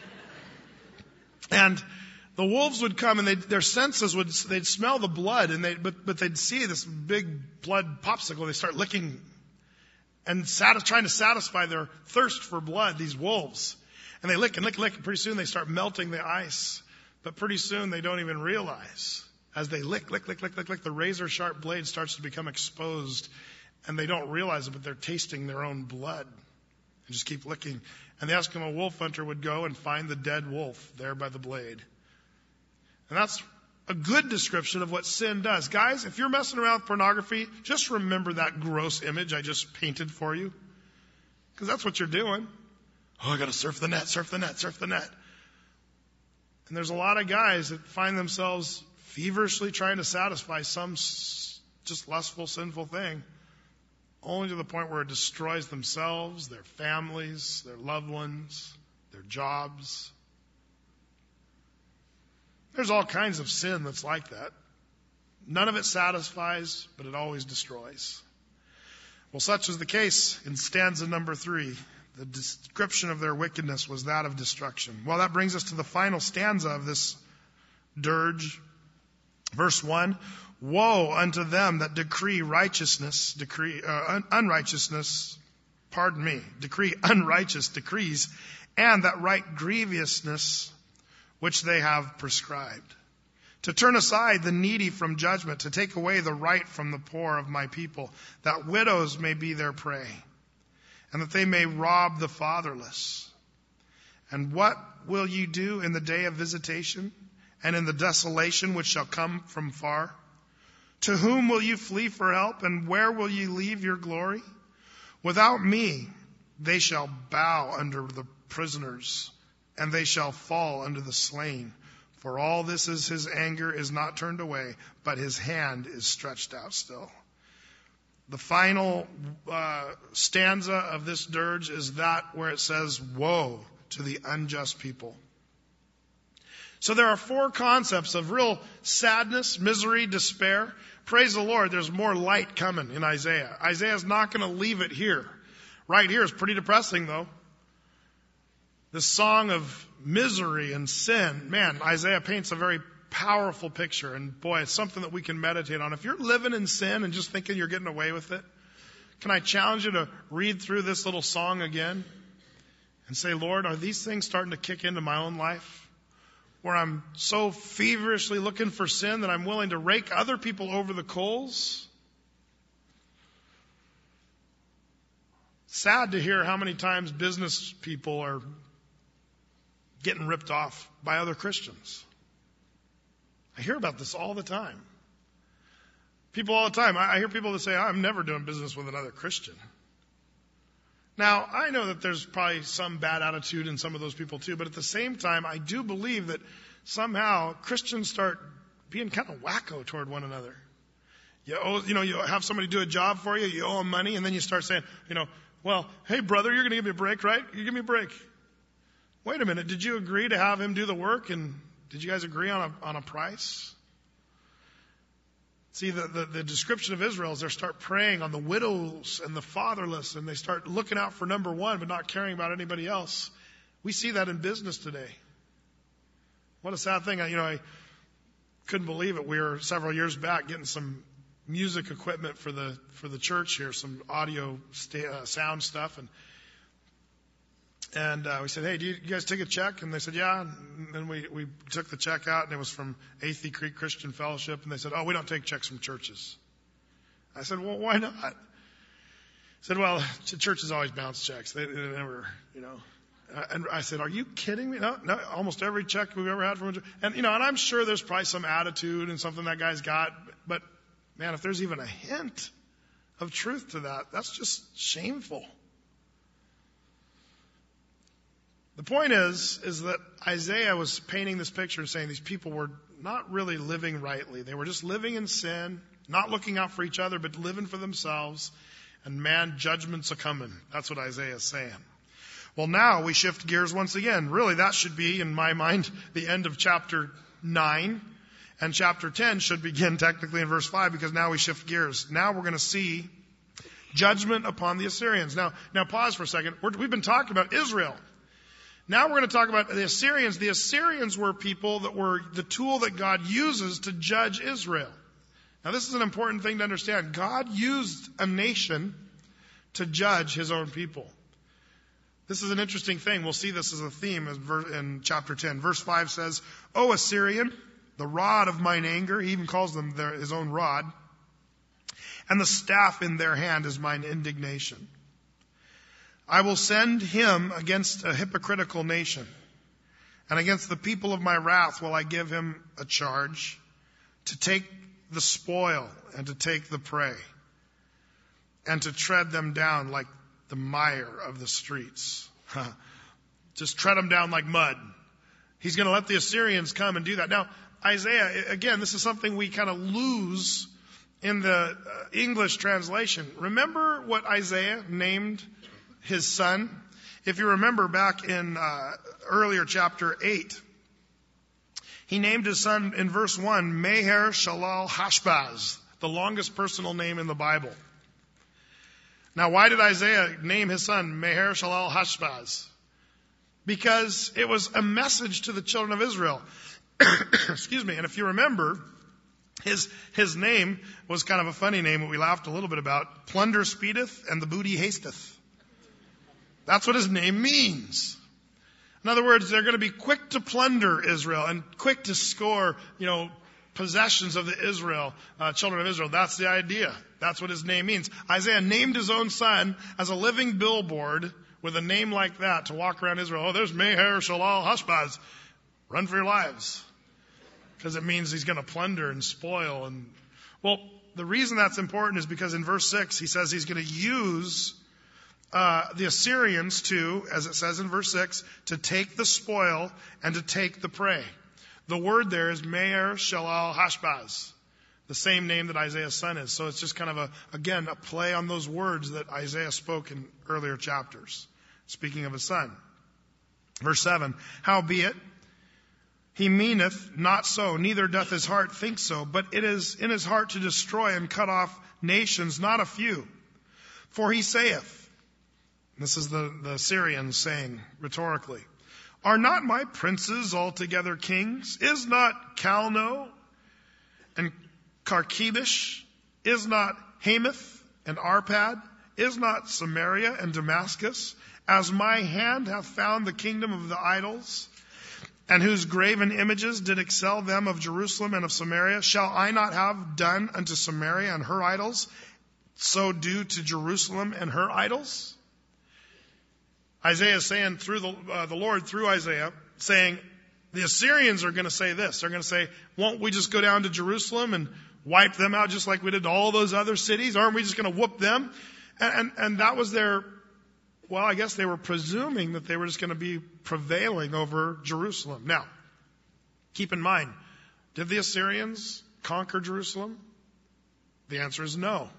And the wolves would come and they'd, their senses would, they'd smell the blood and they, but, but they'd see this big blood popsicle. They start licking and satis- trying to satisfy their thirst for blood, these wolves. And they lick and lick and lick, and pretty soon they start melting the ice. But pretty soon they don't even realize. As they lick, lick, lick, lick, lick, lick, the razor sharp blade starts to become exposed. And they don't realize it, but they're tasting their own blood. And just keep licking. And the Eskimo wolf hunter would go and find the dead wolf there by the blade. And that's a good description of what sin does. Guys, if you're messing around with pornography, just remember that gross image I just painted for you. Because that's what you're doing. Oh, I got to surf the net, surf the net, surf the net. And there's a lot of guys that find themselves feverishly trying to satisfy some just lustful, sinful thing, only to the point where it destroys themselves, their families, their loved ones, their jobs. There's all kinds of sin that's like that. None of it satisfies, but it always destroys. Well, such is the case in stanza number three. The description of their wickedness was that of destruction. Well, that brings us to the final stanza of this dirge. Verse one, woe unto them that decree righteousness, decree uh, un- unrighteousness, pardon me, decree unrighteous decrees, and that write grievousness which they have prescribed. To turn aside the needy from judgment, to take away the right from the poor of my people, that widows may be their prey, and that they may rob the fatherless. And what will you do in the day of visitation, and in the desolation which shall come from far? To whom will you flee for help, and where will you leave your glory? Without me they shall bow under the prisoners, and they shall fall under the slain. For all this is his anger is not turned away, but his hand is stretched out still. The final uh, stanza of this dirge is that where it says, woe to the unjust people. So there are four concepts of real sadness, misery, despair. Praise the Lord, there's more light coming in Isaiah. Isaiah's not going to leave it here. Right here is pretty depressing, though. This song of misery and sin. Man, Isaiah paints a very powerful picture. And boy, it's something that we can meditate on. If you're living in sin and just thinking you're getting away with it, can I challenge you to read through this little song again and say, Lord, are these things starting to kick into my own life? Where I'm so feverishly looking for sin that I'm willing to rake other people over the coals? Sad to hear how many times business people are getting ripped off by other Christians. I hear about this all the time. People all the time. I hear people that say, I'm never doing business with another Christian. Now, I know that there's probably some bad attitude in some of those people too, but at the same time, I do believe that somehow Christians start being kind of wacko toward one another. You owe, you know, you have somebody do a job for you, you owe them money, and then you start saying, you know, well, hey brother, you're going to give me a break, right? You give me a break. Wait a minute, did you agree to have him do the work, and did you guys agree on a on a price? See, the, the, the description of Israel is they start preying on the widows and the fatherless, and they start looking out for number one, but not caring about anybody else. We see that in business today. What a sad thing. I, you know, I couldn't believe it. We were several years back getting some music equipment for the for the church here, some audio sta- uh, sound stuff, and And uh, we said, hey, do you, you guys take a check? And they said, yeah. And then we, we took the check out, and it was from Athey Creek Christian Fellowship. And they said, oh, we don't take checks from churches. I said, well, why not? I said, well, churches always bounce checks. They, they never, you know. Uh, and I said, are you kidding me? No, no, almost every check we've ever had from a church. And, you know, and I'm sure there's probably some attitude and something that guy's got. But, man, if there's even a hint of truth to that, that's just shameful. The point is, is that Isaiah was painting this picture and saying these people were not really living rightly. They were just living in sin, not looking out for each other, but living for themselves. And man, judgment's a coming. That's what Isaiah is saying. Well, now we shift gears once again. Really, that should be, in my mind, the end of chapter nine. And chapter ten should begin technically in verse five, because now we shift gears. Now we're going to see judgment upon the Assyrians. Now, now pause for a second. We're, we've been talking about Israel. Now we're going to talk about the Assyrians. The Assyrians were people that were the tool that God uses to judge Israel. Now this is an important thing to understand. God used a nation to judge his own people. This is an interesting thing. We'll see this as a theme in chapter ten. Verse five says, O Assyrian, the rod of mine anger, he even calls them their, his own rod, and the staff in their hand is mine indignation. I will send him against a hypocritical nation, and against the people of my wrath will I give him a charge, to take the spoil and to take the prey, and to tread them down like the mire of the streets. Just tread them down like mud. He's going to let the Assyrians come and do that. Now, Isaiah, again, this is something we kind of lose in the English translation. Remember what Isaiah named his son? If you remember back in uh, earlier chapter eight, he named his son in verse one, Meher Shalal Hashbaz, the longest personal name in the Bible. Now, why did Isaiah name his son Meher Shalal Hashbaz? Because it was a message to the children of Israel. Excuse me. And if you remember, his his name was kind of a funny name that we laughed a little bit about. Plunder speedeth and the booty hasteth. That's what his name means. In other words, they're going to be quick to plunder Israel and quick to score, you know, possessions of the Israel, uh, children of Israel. That's the idea. That's what his name means. Isaiah named his own son as a living billboard with a name like that to walk around Israel. Oh, there's Meher Shalal Hashbaz. Run for your lives. Because it means he's going to plunder and spoil. And well, the reason that's important is because in verse six, he says he's going to use Uh, the Assyrians to, as it says in verse six, to take the spoil and to take the prey. The word there is Meher Shalal Hashbaz, the same name that Isaiah's son is. So it's just kind of a, again, a play on those words that Isaiah spoke in earlier chapters, speaking of his son. Verse seven, howbeit, he meaneth not so, neither doth his heart think so, but it is in his heart to destroy and cut off nations, not a few. For he saith, this is the, the Assyrians saying rhetorically, are not my princes altogether kings? Is not Calno and Carchemish? Is not Hamath and Arpad? Is not Samaria and Damascus? As my hand hath found the kingdom of the idols, and whose graven images did excel them of Jerusalem and of Samaria, shall I not have done unto Samaria and her idols, so do to Jerusalem and her idols? Isaiah is saying through the, uh, the Lord through Isaiah, saying the Assyrians are going to say this. They're going to say, won't we just go down to Jerusalem and wipe them out just like we did to all those other cities? Aren't we just going to whoop them? And, and, and that was their, well, I guess they were presuming that they were just going to be prevailing over Jerusalem. Now, keep in mind, did the Assyrians conquer Jerusalem? The answer is no.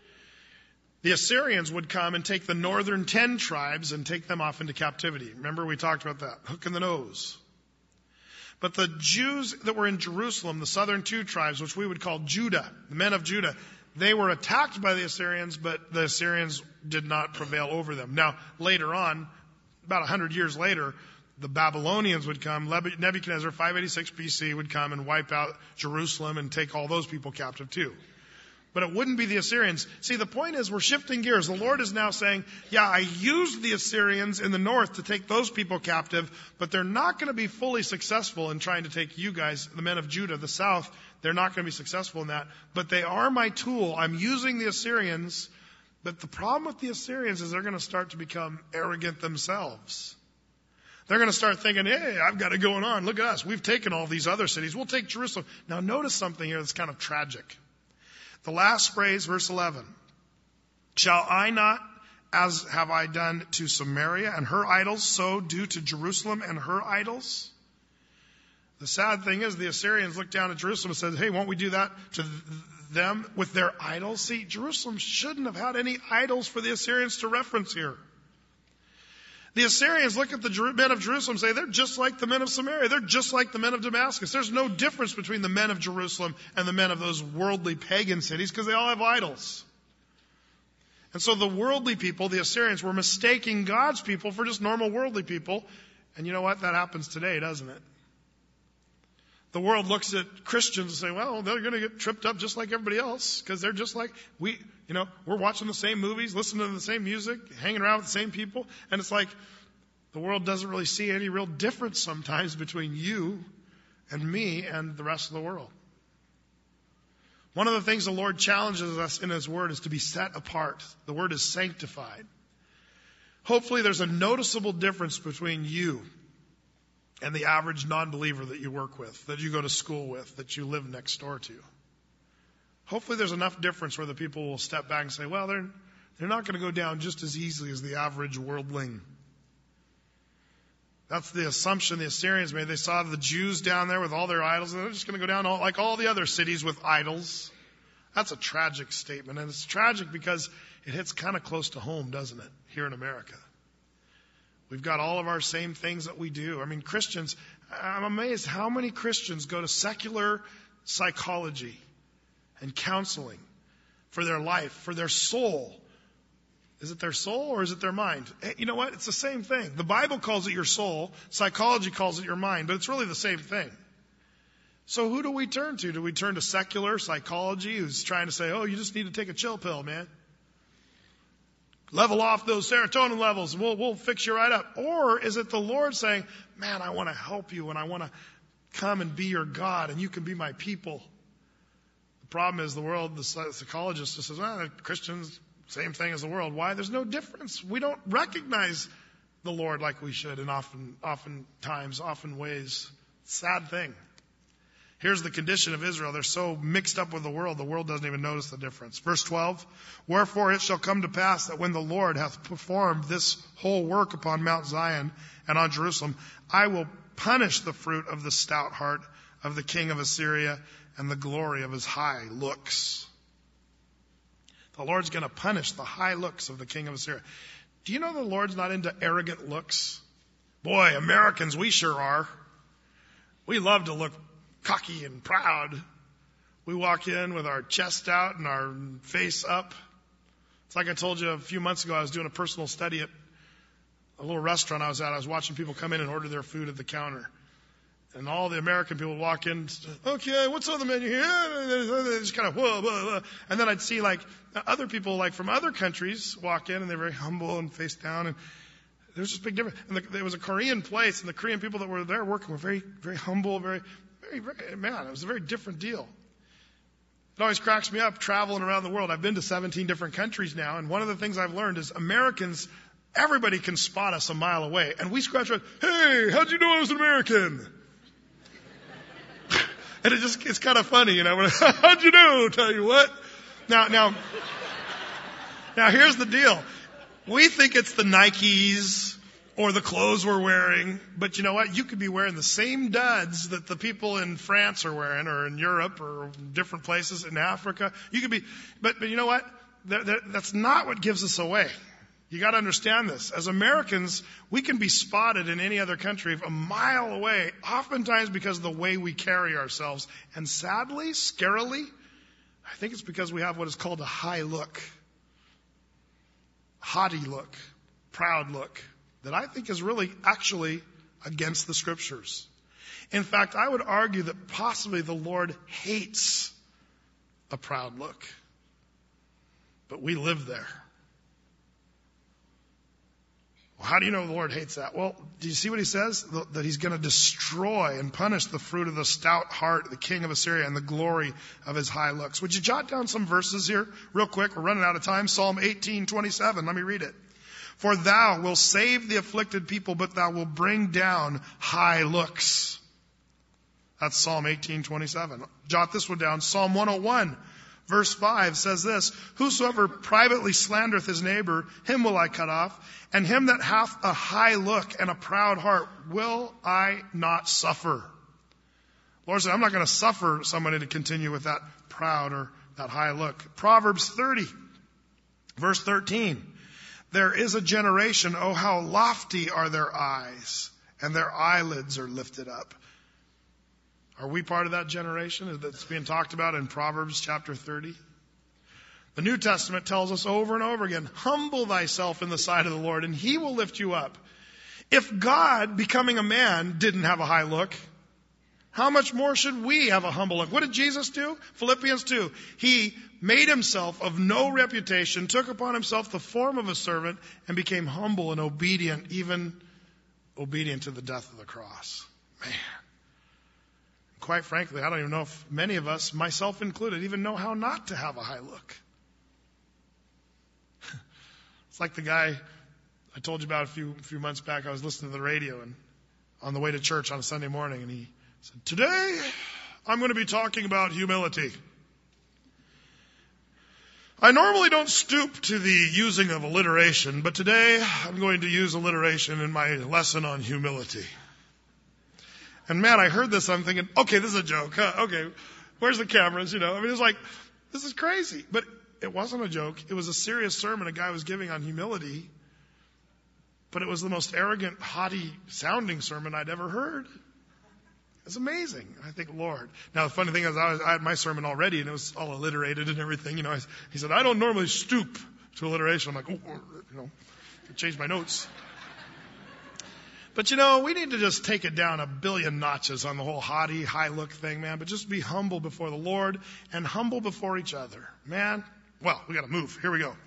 The Assyrians would come and take the northern ten tribes and take them off into captivity. Remember, we talked about that. Hook in the nose. But the Jews that were in Jerusalem, the southern two tribes, which we would call Judah, the men of Judah, they were attacked by the Assyrians, but the Assyrians did not prevail over them. Now, later on, about a hundred years later, the Babylonians would come. Nebuchadnezzar, five eighty-six B C, would come and wipe out Jerusalem and take all those people captive too. But it wouldn't be the Assyrians. See, the point is we're shifting gears. The Lord is now saying, yeah, I used the Assyrians in the north to take those people captive, but they're not going to be fully successful in trying to take you guys, the men of Judah, the south. They're not going to be successful in that. But they are my tool. I'm using the Assyrians. But the problem with the Assyrians is they're going to start to become arrogant themselves. They're going to start thinking, hey, I've got it going on. Look at us. We've taken all these other cities. We'll take Jerusalem. Now notice something here that's kind of tragic. The last phrase, verse eleven. Shall I not as have I done to Samaria and her idols, so do to Jerusalem and her idols? The sad thing is the Assyrians looked down at Jerusalem and said, hey, won't we do that to them with their idols? See, Jerusalem shouldn't have had any idols for the Assyrians to reference here. The Assyrians look at the men of Jerusalem and say, they're just like the men of Samaria. They're just like the men of Damascus. There's no difference between the men of Jerusalem and the men of those worldly pagan cities because they all have idols. And so the worldly people, the Assyrians, were mistaking God's people for just normal worldly people. And you know what? That happens today, doesn't it? The world looks at Christians and say, well, they're going to get tripped up just like everybody else because they're just like we, you know, we're watching the same movies, listening to the same music, hanging around with the same people. And it's like the world doesn't really see any real difference sometimes between you and me and the rest of the world. One of the things the Lord challenges us in His Word is to be set apart. The Word is sanctified. Hopefully there's a noticeable difference between you and the average non-believer that you work with, that you go to school with, that you live next door to. Hopefully there's enough difference where the people will step back and say, well, they're, they're not going to go down just as easily as the average worldling. That's the assumption the Assyrians made. They saw the Jews down there with all their idols, and they're just going to go down all, like all the other cities with idols. That's a tragic statement, and it's tragic because it hits kind of close to home, doesn't it, here in America? We've got all of our same things that we do. I mean, Christians, I'm amazed how many Christians go to secular psychology and counseling for their life, for their soul. Is it their soul or is it their mind? Hey, you know what? It's the same thing. The Bible calls it your soul. Psychology calls it your mind, but it's really the same thing. So who do we turn to? Do we turn to secular psychology who's trying to say, oh, you just need to take a chill pill, man? Level off those serotonin levels and we'll, we'll fix you right up. Or is it the Lord saying, man, I want to help you and I want to come and be your God and you can be my people? The problem is the world, the psychologist just says, well, Christians, same thing as the world. Why? There's no difference. We don't recognize the Lord like we should in often, often times, often ways. Sad thing. Here's the condition of Israel. They're so mixed up with the world, the world doesn't even notice the difference. Verse twelve, wherefore it shall come to pass that when the Lord hath performed this whole work upon Mount Zion and on Jerusalem, I will punish the fruit of the stout heart of the king of Assyria and the glory of his high looks. The Lord's going to punish the high looks of the king of Assyria. Do you know the Lord's not into arrogant looks? Boy, Americans, we sure are. We love to look cocky and proud. We walk in with our chest out and our face up. It's like I told you a few months ago, I was doing a personal study at a little restaurant I was at. I was watching people come in and order their food at the counter. And all the American people would walk in, okay, what's on the menu here? They just kind of, whoa, whoa, whoa. And then I'd see like other people like from other countries walk in and they're very humble and face down. And there's this big difference. And the, there was a Korean place and the Korean people that were there working were very, very humble, very, very, very, man, it was a very different deal. It always cracks me up traveling around the world. I've been to seventeen different countries now. And one of the things I've learned is Americans, everybody can spot us a mile away. And we scratch our, hey, how'd you know I was an American? And it just, it's kind of funny, you know. How'd you know? Tell you what. Now, now, now here's the deal. We think it's the Nikes or the clothes we're wearing, but you know what? You could be wearing the same duds that the people in France are wearing, or in Europe, or different places in Africa. You could be, but, but you know what? That, that, that's not what gives us away. You got to understand this. As Americans, we can be spotted in any other country a mile away, oftentimes because of the way we carry ourselves. And sadly, scarily, I think it's because we have what is called a high look, haughty look, proud look, that I think is really actually against the Scriptures. In fact, I would argue that possibly the Lord hates a proud look. But we live there. Well, how do you know the Lord hates that? Well, do you see what he says? That he's going to destroy and punish the fruit of the stout heart, the king of Assyria, and the glory of his high looks. Would you jot down some verses here real quick? We're running out of time. Psalm eighteen twenty-seven. Let me read it. For thou wilt save the afflicted people, but thou wilt bring down high looks. That's Psalm eighteen twenty-seven. Jot this one down. Psalm one oh one. Verse five says this, whosoever privately slandereth his neighbor, him will I cut off, and him that hath a high look and a proud heart will I not suffer. Lord said, I'm not going to suffer somebody to continue with that proud or that high look. Proverbs thirty, verse thirteen. There is a generation, oh how lofty are their eyes, and their eyelids are lifted up. Are we part of that generation that's being talked about in Proverbs chapter thirty? The New Testament tells us over and over again, humble thyself in the sight of the Lord, and he will lift you up. If God, becoming a man, didn't have a high look, how much more should we have a humble look? What did Jesus do? Philippians two. He made himself of no reputation, took upon himself the form of a servant, and became humble and obedient, even obedient to the death of the cross. Man. Quite frankly, I don't even know if many of us, myself included, even know how not to have a high look. It's like the guy I told you about a few, a few months back. I was listening to the radio and on the way to church on a Sunday morning, and he said, today I'm going to be talking about humility. I normally don't stoop to the using of alliteration, but today I'm going to use alliteration in my lesson on humility. And man, I heard this, I'm thinking, okay, this is a joke. Huh? Okay, where's the cameras? You know, I mean, it's like, this is crazy. But it wasn't a joke. It was a serious sermon a guy was giving on humility. But it was the most arrogant, haughty sounding sermon I'd ever heard. It's amazing. I think, Lord. Now, the funny thing is, I, was, I had my sermon already, and it was all alliterated and everything. You know, I, he said, I don't normally stoop to alliteration. I'm like, oh, you know, I changed my notes. But, you know, we need to just take it down a billion notches on the whole haughty, high look thing, man. But just be humble before the Lord and humble before each other. Man, well, we got to move. Here we go.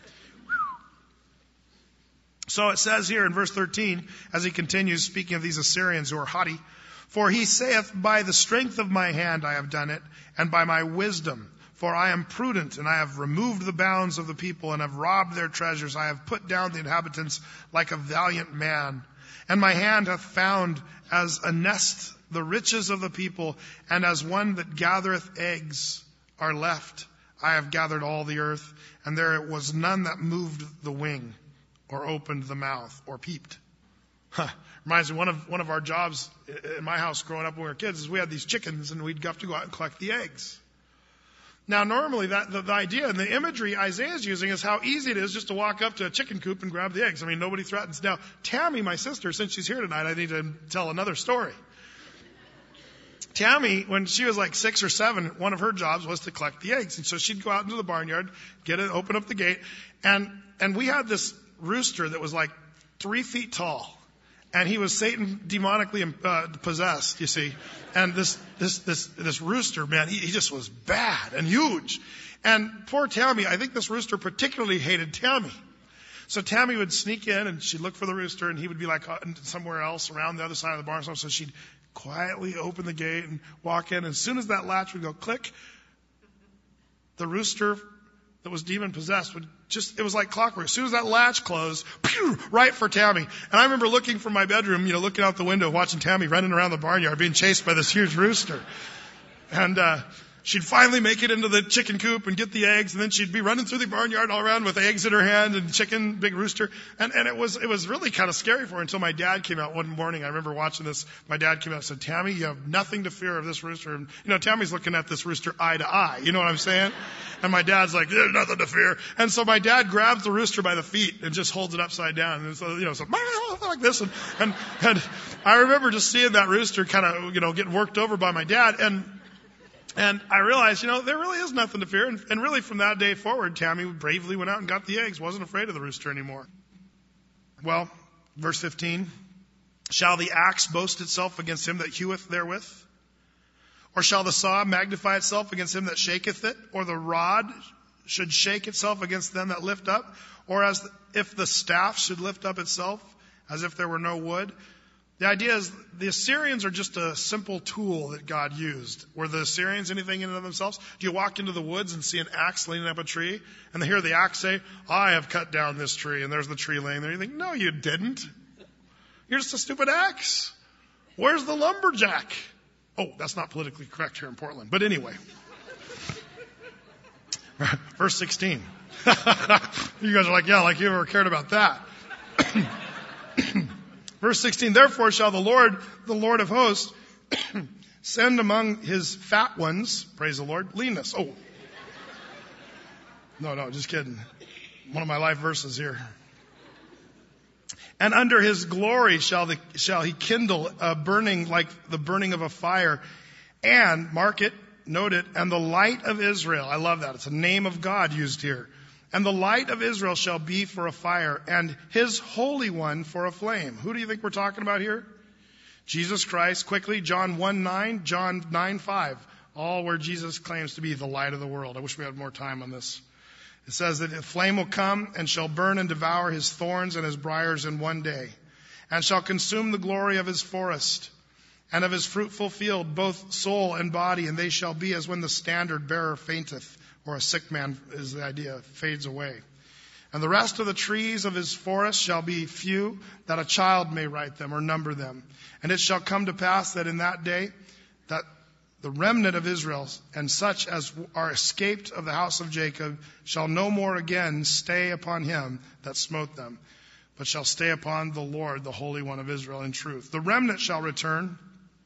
So it says here in verse thirteen, as he continues, speaking of these Assyrians who are haughty, for he saith, by the strength of my hand I have done it, and by my wisdom. For I am prudent, and I have removed the bounds of the people, and have robbed their treasures. I have put down the inhabitants like a valiant man. And my hand hath found as a nest the riches of the people, and as one that gathereth eggs are left. I have gathered all the earth, and there was none that moved the wing, or opened the mouth, or peeped. Huh. Reminds me, one of one of our jobs in my house growing up when we were kids is we had these chickens, and we'd have to go out and collect the eggs. Now, normally, that the, the idea and the imagery Isaiah's using is how easy it is just to walk up to a chicken coop and grab the eggs. I mean, nobody threatens. Now, Tammy, my sister, since she's here tonight, I need to tell another story. Tammy, when she was like six or seven, one of her jobs was to collect the eggs. And so she'd go out into the barnyard, get it, open up the gate, and and we had this rooster that was like three feet tall. And he was Satan demonically uh, possessed, you see. And this this this this rooster, man, he, he just was bad and huge. And poor Tammy, I think this rooster particularly hated Tammy. So Tammy would sneak in and she'd look for the rooster, and he would be like somewhere else around the other side of the barn. So she'd quietly open the gate and walk in. And as soon as that latch would go click, the rooster that was demon possessed would just, it was like clockwork. As soon as that latch closed, pew, right for Tammy. And I remember looking from my bedroom, you know, looking out the window, watching Tammy running around the barnyard, being chased by this huge rooster. And, uh, she'd finally make it into the chicken coop and get the eggs, and then she'd be running through the barnyard all around with eggs in her hand and chicken, big rooster. And, and it was, it was really kind of scary for her until my dad came out one morning. I remember watching this. My dad came out and said, Tammy, you have nothing to fear of this rooster. And, you know, Tammy's looking at this rooster eye to eye. You know what I'm saying? And my dad's like, there's nothing to fear. And so my dad grabs the rooster by the feet and just holds it upside down. And so, you know, so like this. And, and, and I remember just seeing that rooster kind of, you know, getting worked over by my dad. And, And I realized, you know, there really is nothing to fear. And, and really from that day forward, Tammy bravely went out and got the eggs, wasn't afraid of the rooster anymore. Well, verse fifteen, shall the axe boast itself against him that heweth therewith? Or shall the saw magnify itself against him that shaketh it? Or the rod should shake itself against them that lift up? Or as if the staff should lift up itself, as if there were no wood? The idea is the Assyrians are just a simple tool that God used. Were the Assyrians anything in and of themselves? Do you walk into the woods and see an axe leaning up a tree, and they hear the axe say, I have cut down this tree, and there's the tree laying there. You think, no, you didn't. You're just a stupid axe. Where's the lumberjack? Oh, that's not politically correct here in Portland. But anyway. Verse sixteen. You guys are like, yeah, like you ever cared about that. Verse sixteen, therefore shall the Lord, the Lord of hosts, send among his fat ones, praise the Lord, leanness. Oh. No, no, just kidding. One of my life verses here. And under his glory shall the, shall he kindle a burning like the burning of a fire. And, mark it, note it, and the light of Israel. I love that. It's a name of God used here. And the light of Israel shall be for a fire, and his Holy One for a flame. Who do you think we're talking about here? Jesus Christ. Quickly, John one nine, John nine five. All where Jesus claims to be the light of the world. I wish we had more time on this. It says that a flame will come and shall burn and devour his thorns and his briars in one day, and shall consume the glory of his forest and of his fruitful field, both soul and body, and they shall be as when the standard bearer fainteth, or a sick man is the idea, fades away. And the rest of the trees of his forest shall be few, that a child may write them or number them. And it shall come to pass that in that day, that the remnant of Israel and such as are escaped of the house of Jacob shall no more again stay upon him that smote them, but shall stay upon the Lord, the Holy One of Israel, in truth. The remnant shall return,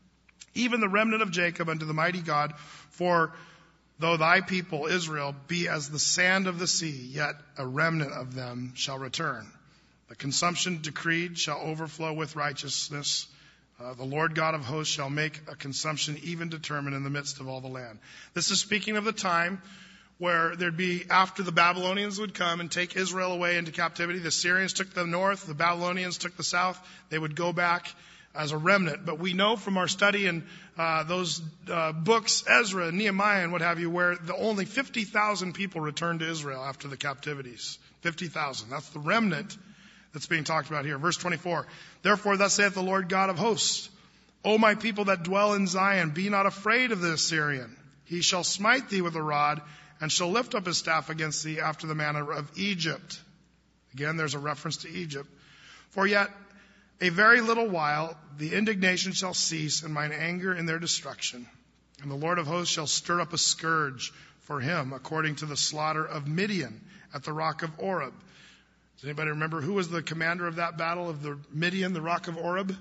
even the remnant of Jacob, unto the mighty God, for though thy people, Israel, be as the sand of the sea, yet a remnant of them shall return. The consumption decreed shall overflow with righteousness. Uh, the Lord God of hosts shall make a consumption even determined in the midst of all the land. This is speaking of the time where there'd be, after the Babylonians would come and take Israel away into captivity. The Syrians took the north, the Babylonians took the south. They would go back as a remnant. But we know from our study in uh, those uh, books, Ezra, Nehemiah, and what have you, where the only fifty thousand people returned to Israel after the captivities. fifty thousand. That's the remnant that's being talked about here. Verse twenty-four. Therefore thus saith the Lord God of hosts, O my people that dwell in Zion, be not afraid of the Assyrian. He shall smite thee with a rod, and shall lift up his staff against thee after the manner of Egypt. Again, there's a reference to Egypt. For yet a very little while, the indignation shall cease, and mine anger in their destruction. And the Lord of hosts shall stir up a scourge for him, according to the slaughter of Midian at the rock of Oreb. Does anybody remember who was the commander of that battle of the Midian, the rock of Oreb?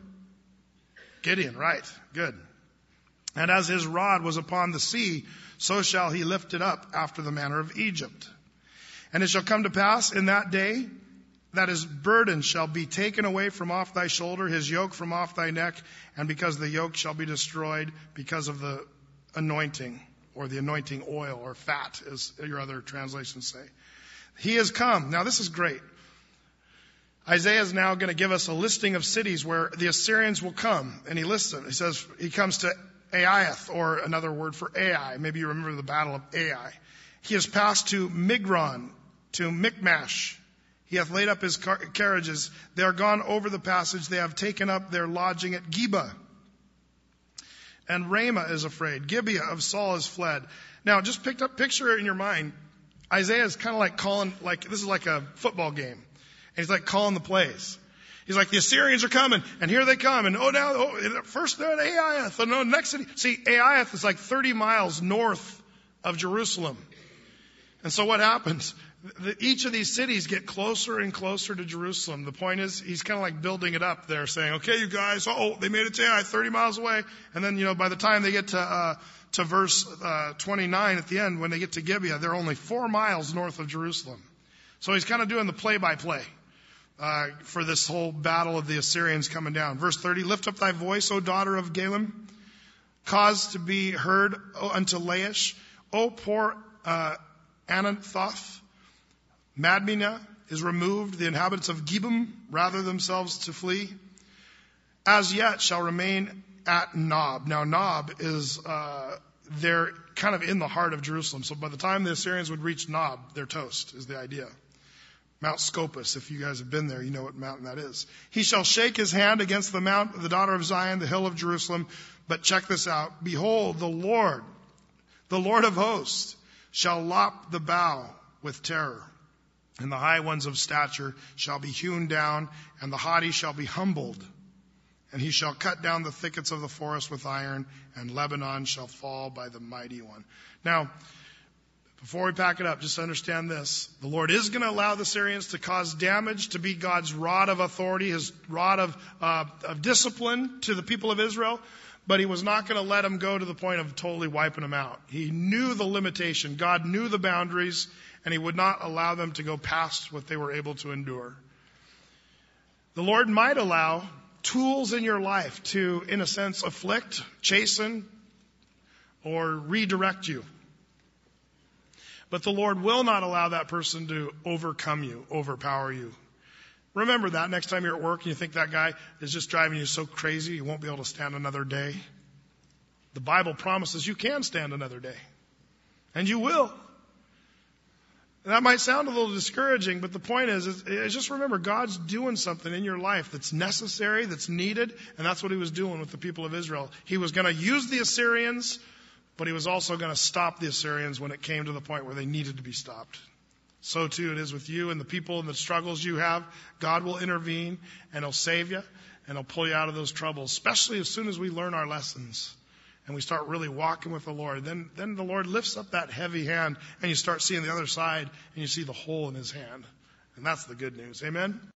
Gideon, right. Good. And as his rod was upon the sea, so shall he lift it up after the manner of Egypt. And it shall come to pass in that day that his burden shall be taken away from off thy shoulder, his yoke from off thy neck, and because the yoke shall be destroyed because of the anointing, or the anointing oil, or fat, as your other translations say. He has come. Now this is great. Isaiah is now going to give us a listing of cities where the Assyrians will come, and he lists them. He says he comes to Aiath, or another word for Ai. Maybe you remember the battle of Ai. He has passed to Migron, to Michmash. He hath laid up his car- carriages. They are gone over the passage. They have taken up their lodging at Geba. And Ramah is afraid. Gibeah of Saul is fled. Now, just picked up, picture it in your mind. Isaiah is kind of like calling, like, this is like a football game. And he's like calling the plays. He's like, the Assyrians are coming, and here they come, and oh, now, oh, first they're at Aiath, and no, next city. See, Aiath is like thirty miles north of Jerusalem. And so what happens? The, each of these cities get closer and closer to Jerusalem. The point is, he's kind of like building it up there, saying, okay, you guys, oh, they made it to Ai, thirty miles away. And then, you know, by the time they get to, uh, to verse, uh, twenty-nine at the end, when they get to Gibeah, they're only four miles north of Jerusalem. So he's kind of doing the play-by-play, uh, for this whole battle of the Assyrians coming down. Verse thirty, lift up thy voice, O daughter of Galem. Cause to be heard unto Laish. O poor, uh, Anathoth. Madmenah is removed, the inhabitants of Gebim rather themselves to flee. As yet shall remain at Nob. Now Nob is, uh, they're kind of in the heart of Jerusalem. So by the time the Assyrians would reach Nob, they're toast, is the idea. Mount Scopus, if you guys have been there, you know what mountain that is. He shall shake his hand against the mount of the daughter of Zion, the hill of Jerusalem. But check this out. Behold, the Lord, the Lord of hosts, shall lop the bough with terror. And the high ones of stature shall be hewn down, and the haughty shall be humbled. And he shall cut down the thickets of the forest with iron, and Lebanon shall fall by the mighty one. Now, Before we pack it up, just understand this. The Lord is going to allow the Syrians to cause damage, to be God's rod of authority, his rod of, uh, of discipline to the people of Israel. But he was not going to let them go to the point of totally wiping them out. He knew the limitation. God knew the boundaries, and he would not allow them to go past what they were able to endure. The Lord might allow tools in your life to, in a sense, afflict, chasten, or redirect you. But the Lord will not allow that person to overcome you, overpower you. Remember that next time you're at work and you think that guy is just driving you so crazy you won't be able to stand another day. The Bible promises you can stand another day. And you will. And that might sound a little discouraging, but the point is, is, is just remember God's doing something in your life that's necessary, that's needed, and that's what he was doing with the people of Israel. He was going to use the Assyrians, but he was also going to stop the Assyrians when it came to the point where they needed to be stopped. So too it is with you and the people and the struggles you have. God will intervene and he'll save you and he'll pull you out of those troubles, especially as soon as we learn our lessons and we start really walking with the Lord. Then, then the Lord lifts up that heavy hand and you start seeing the other side and you see the hole in his hand. And that's the good news. Amen?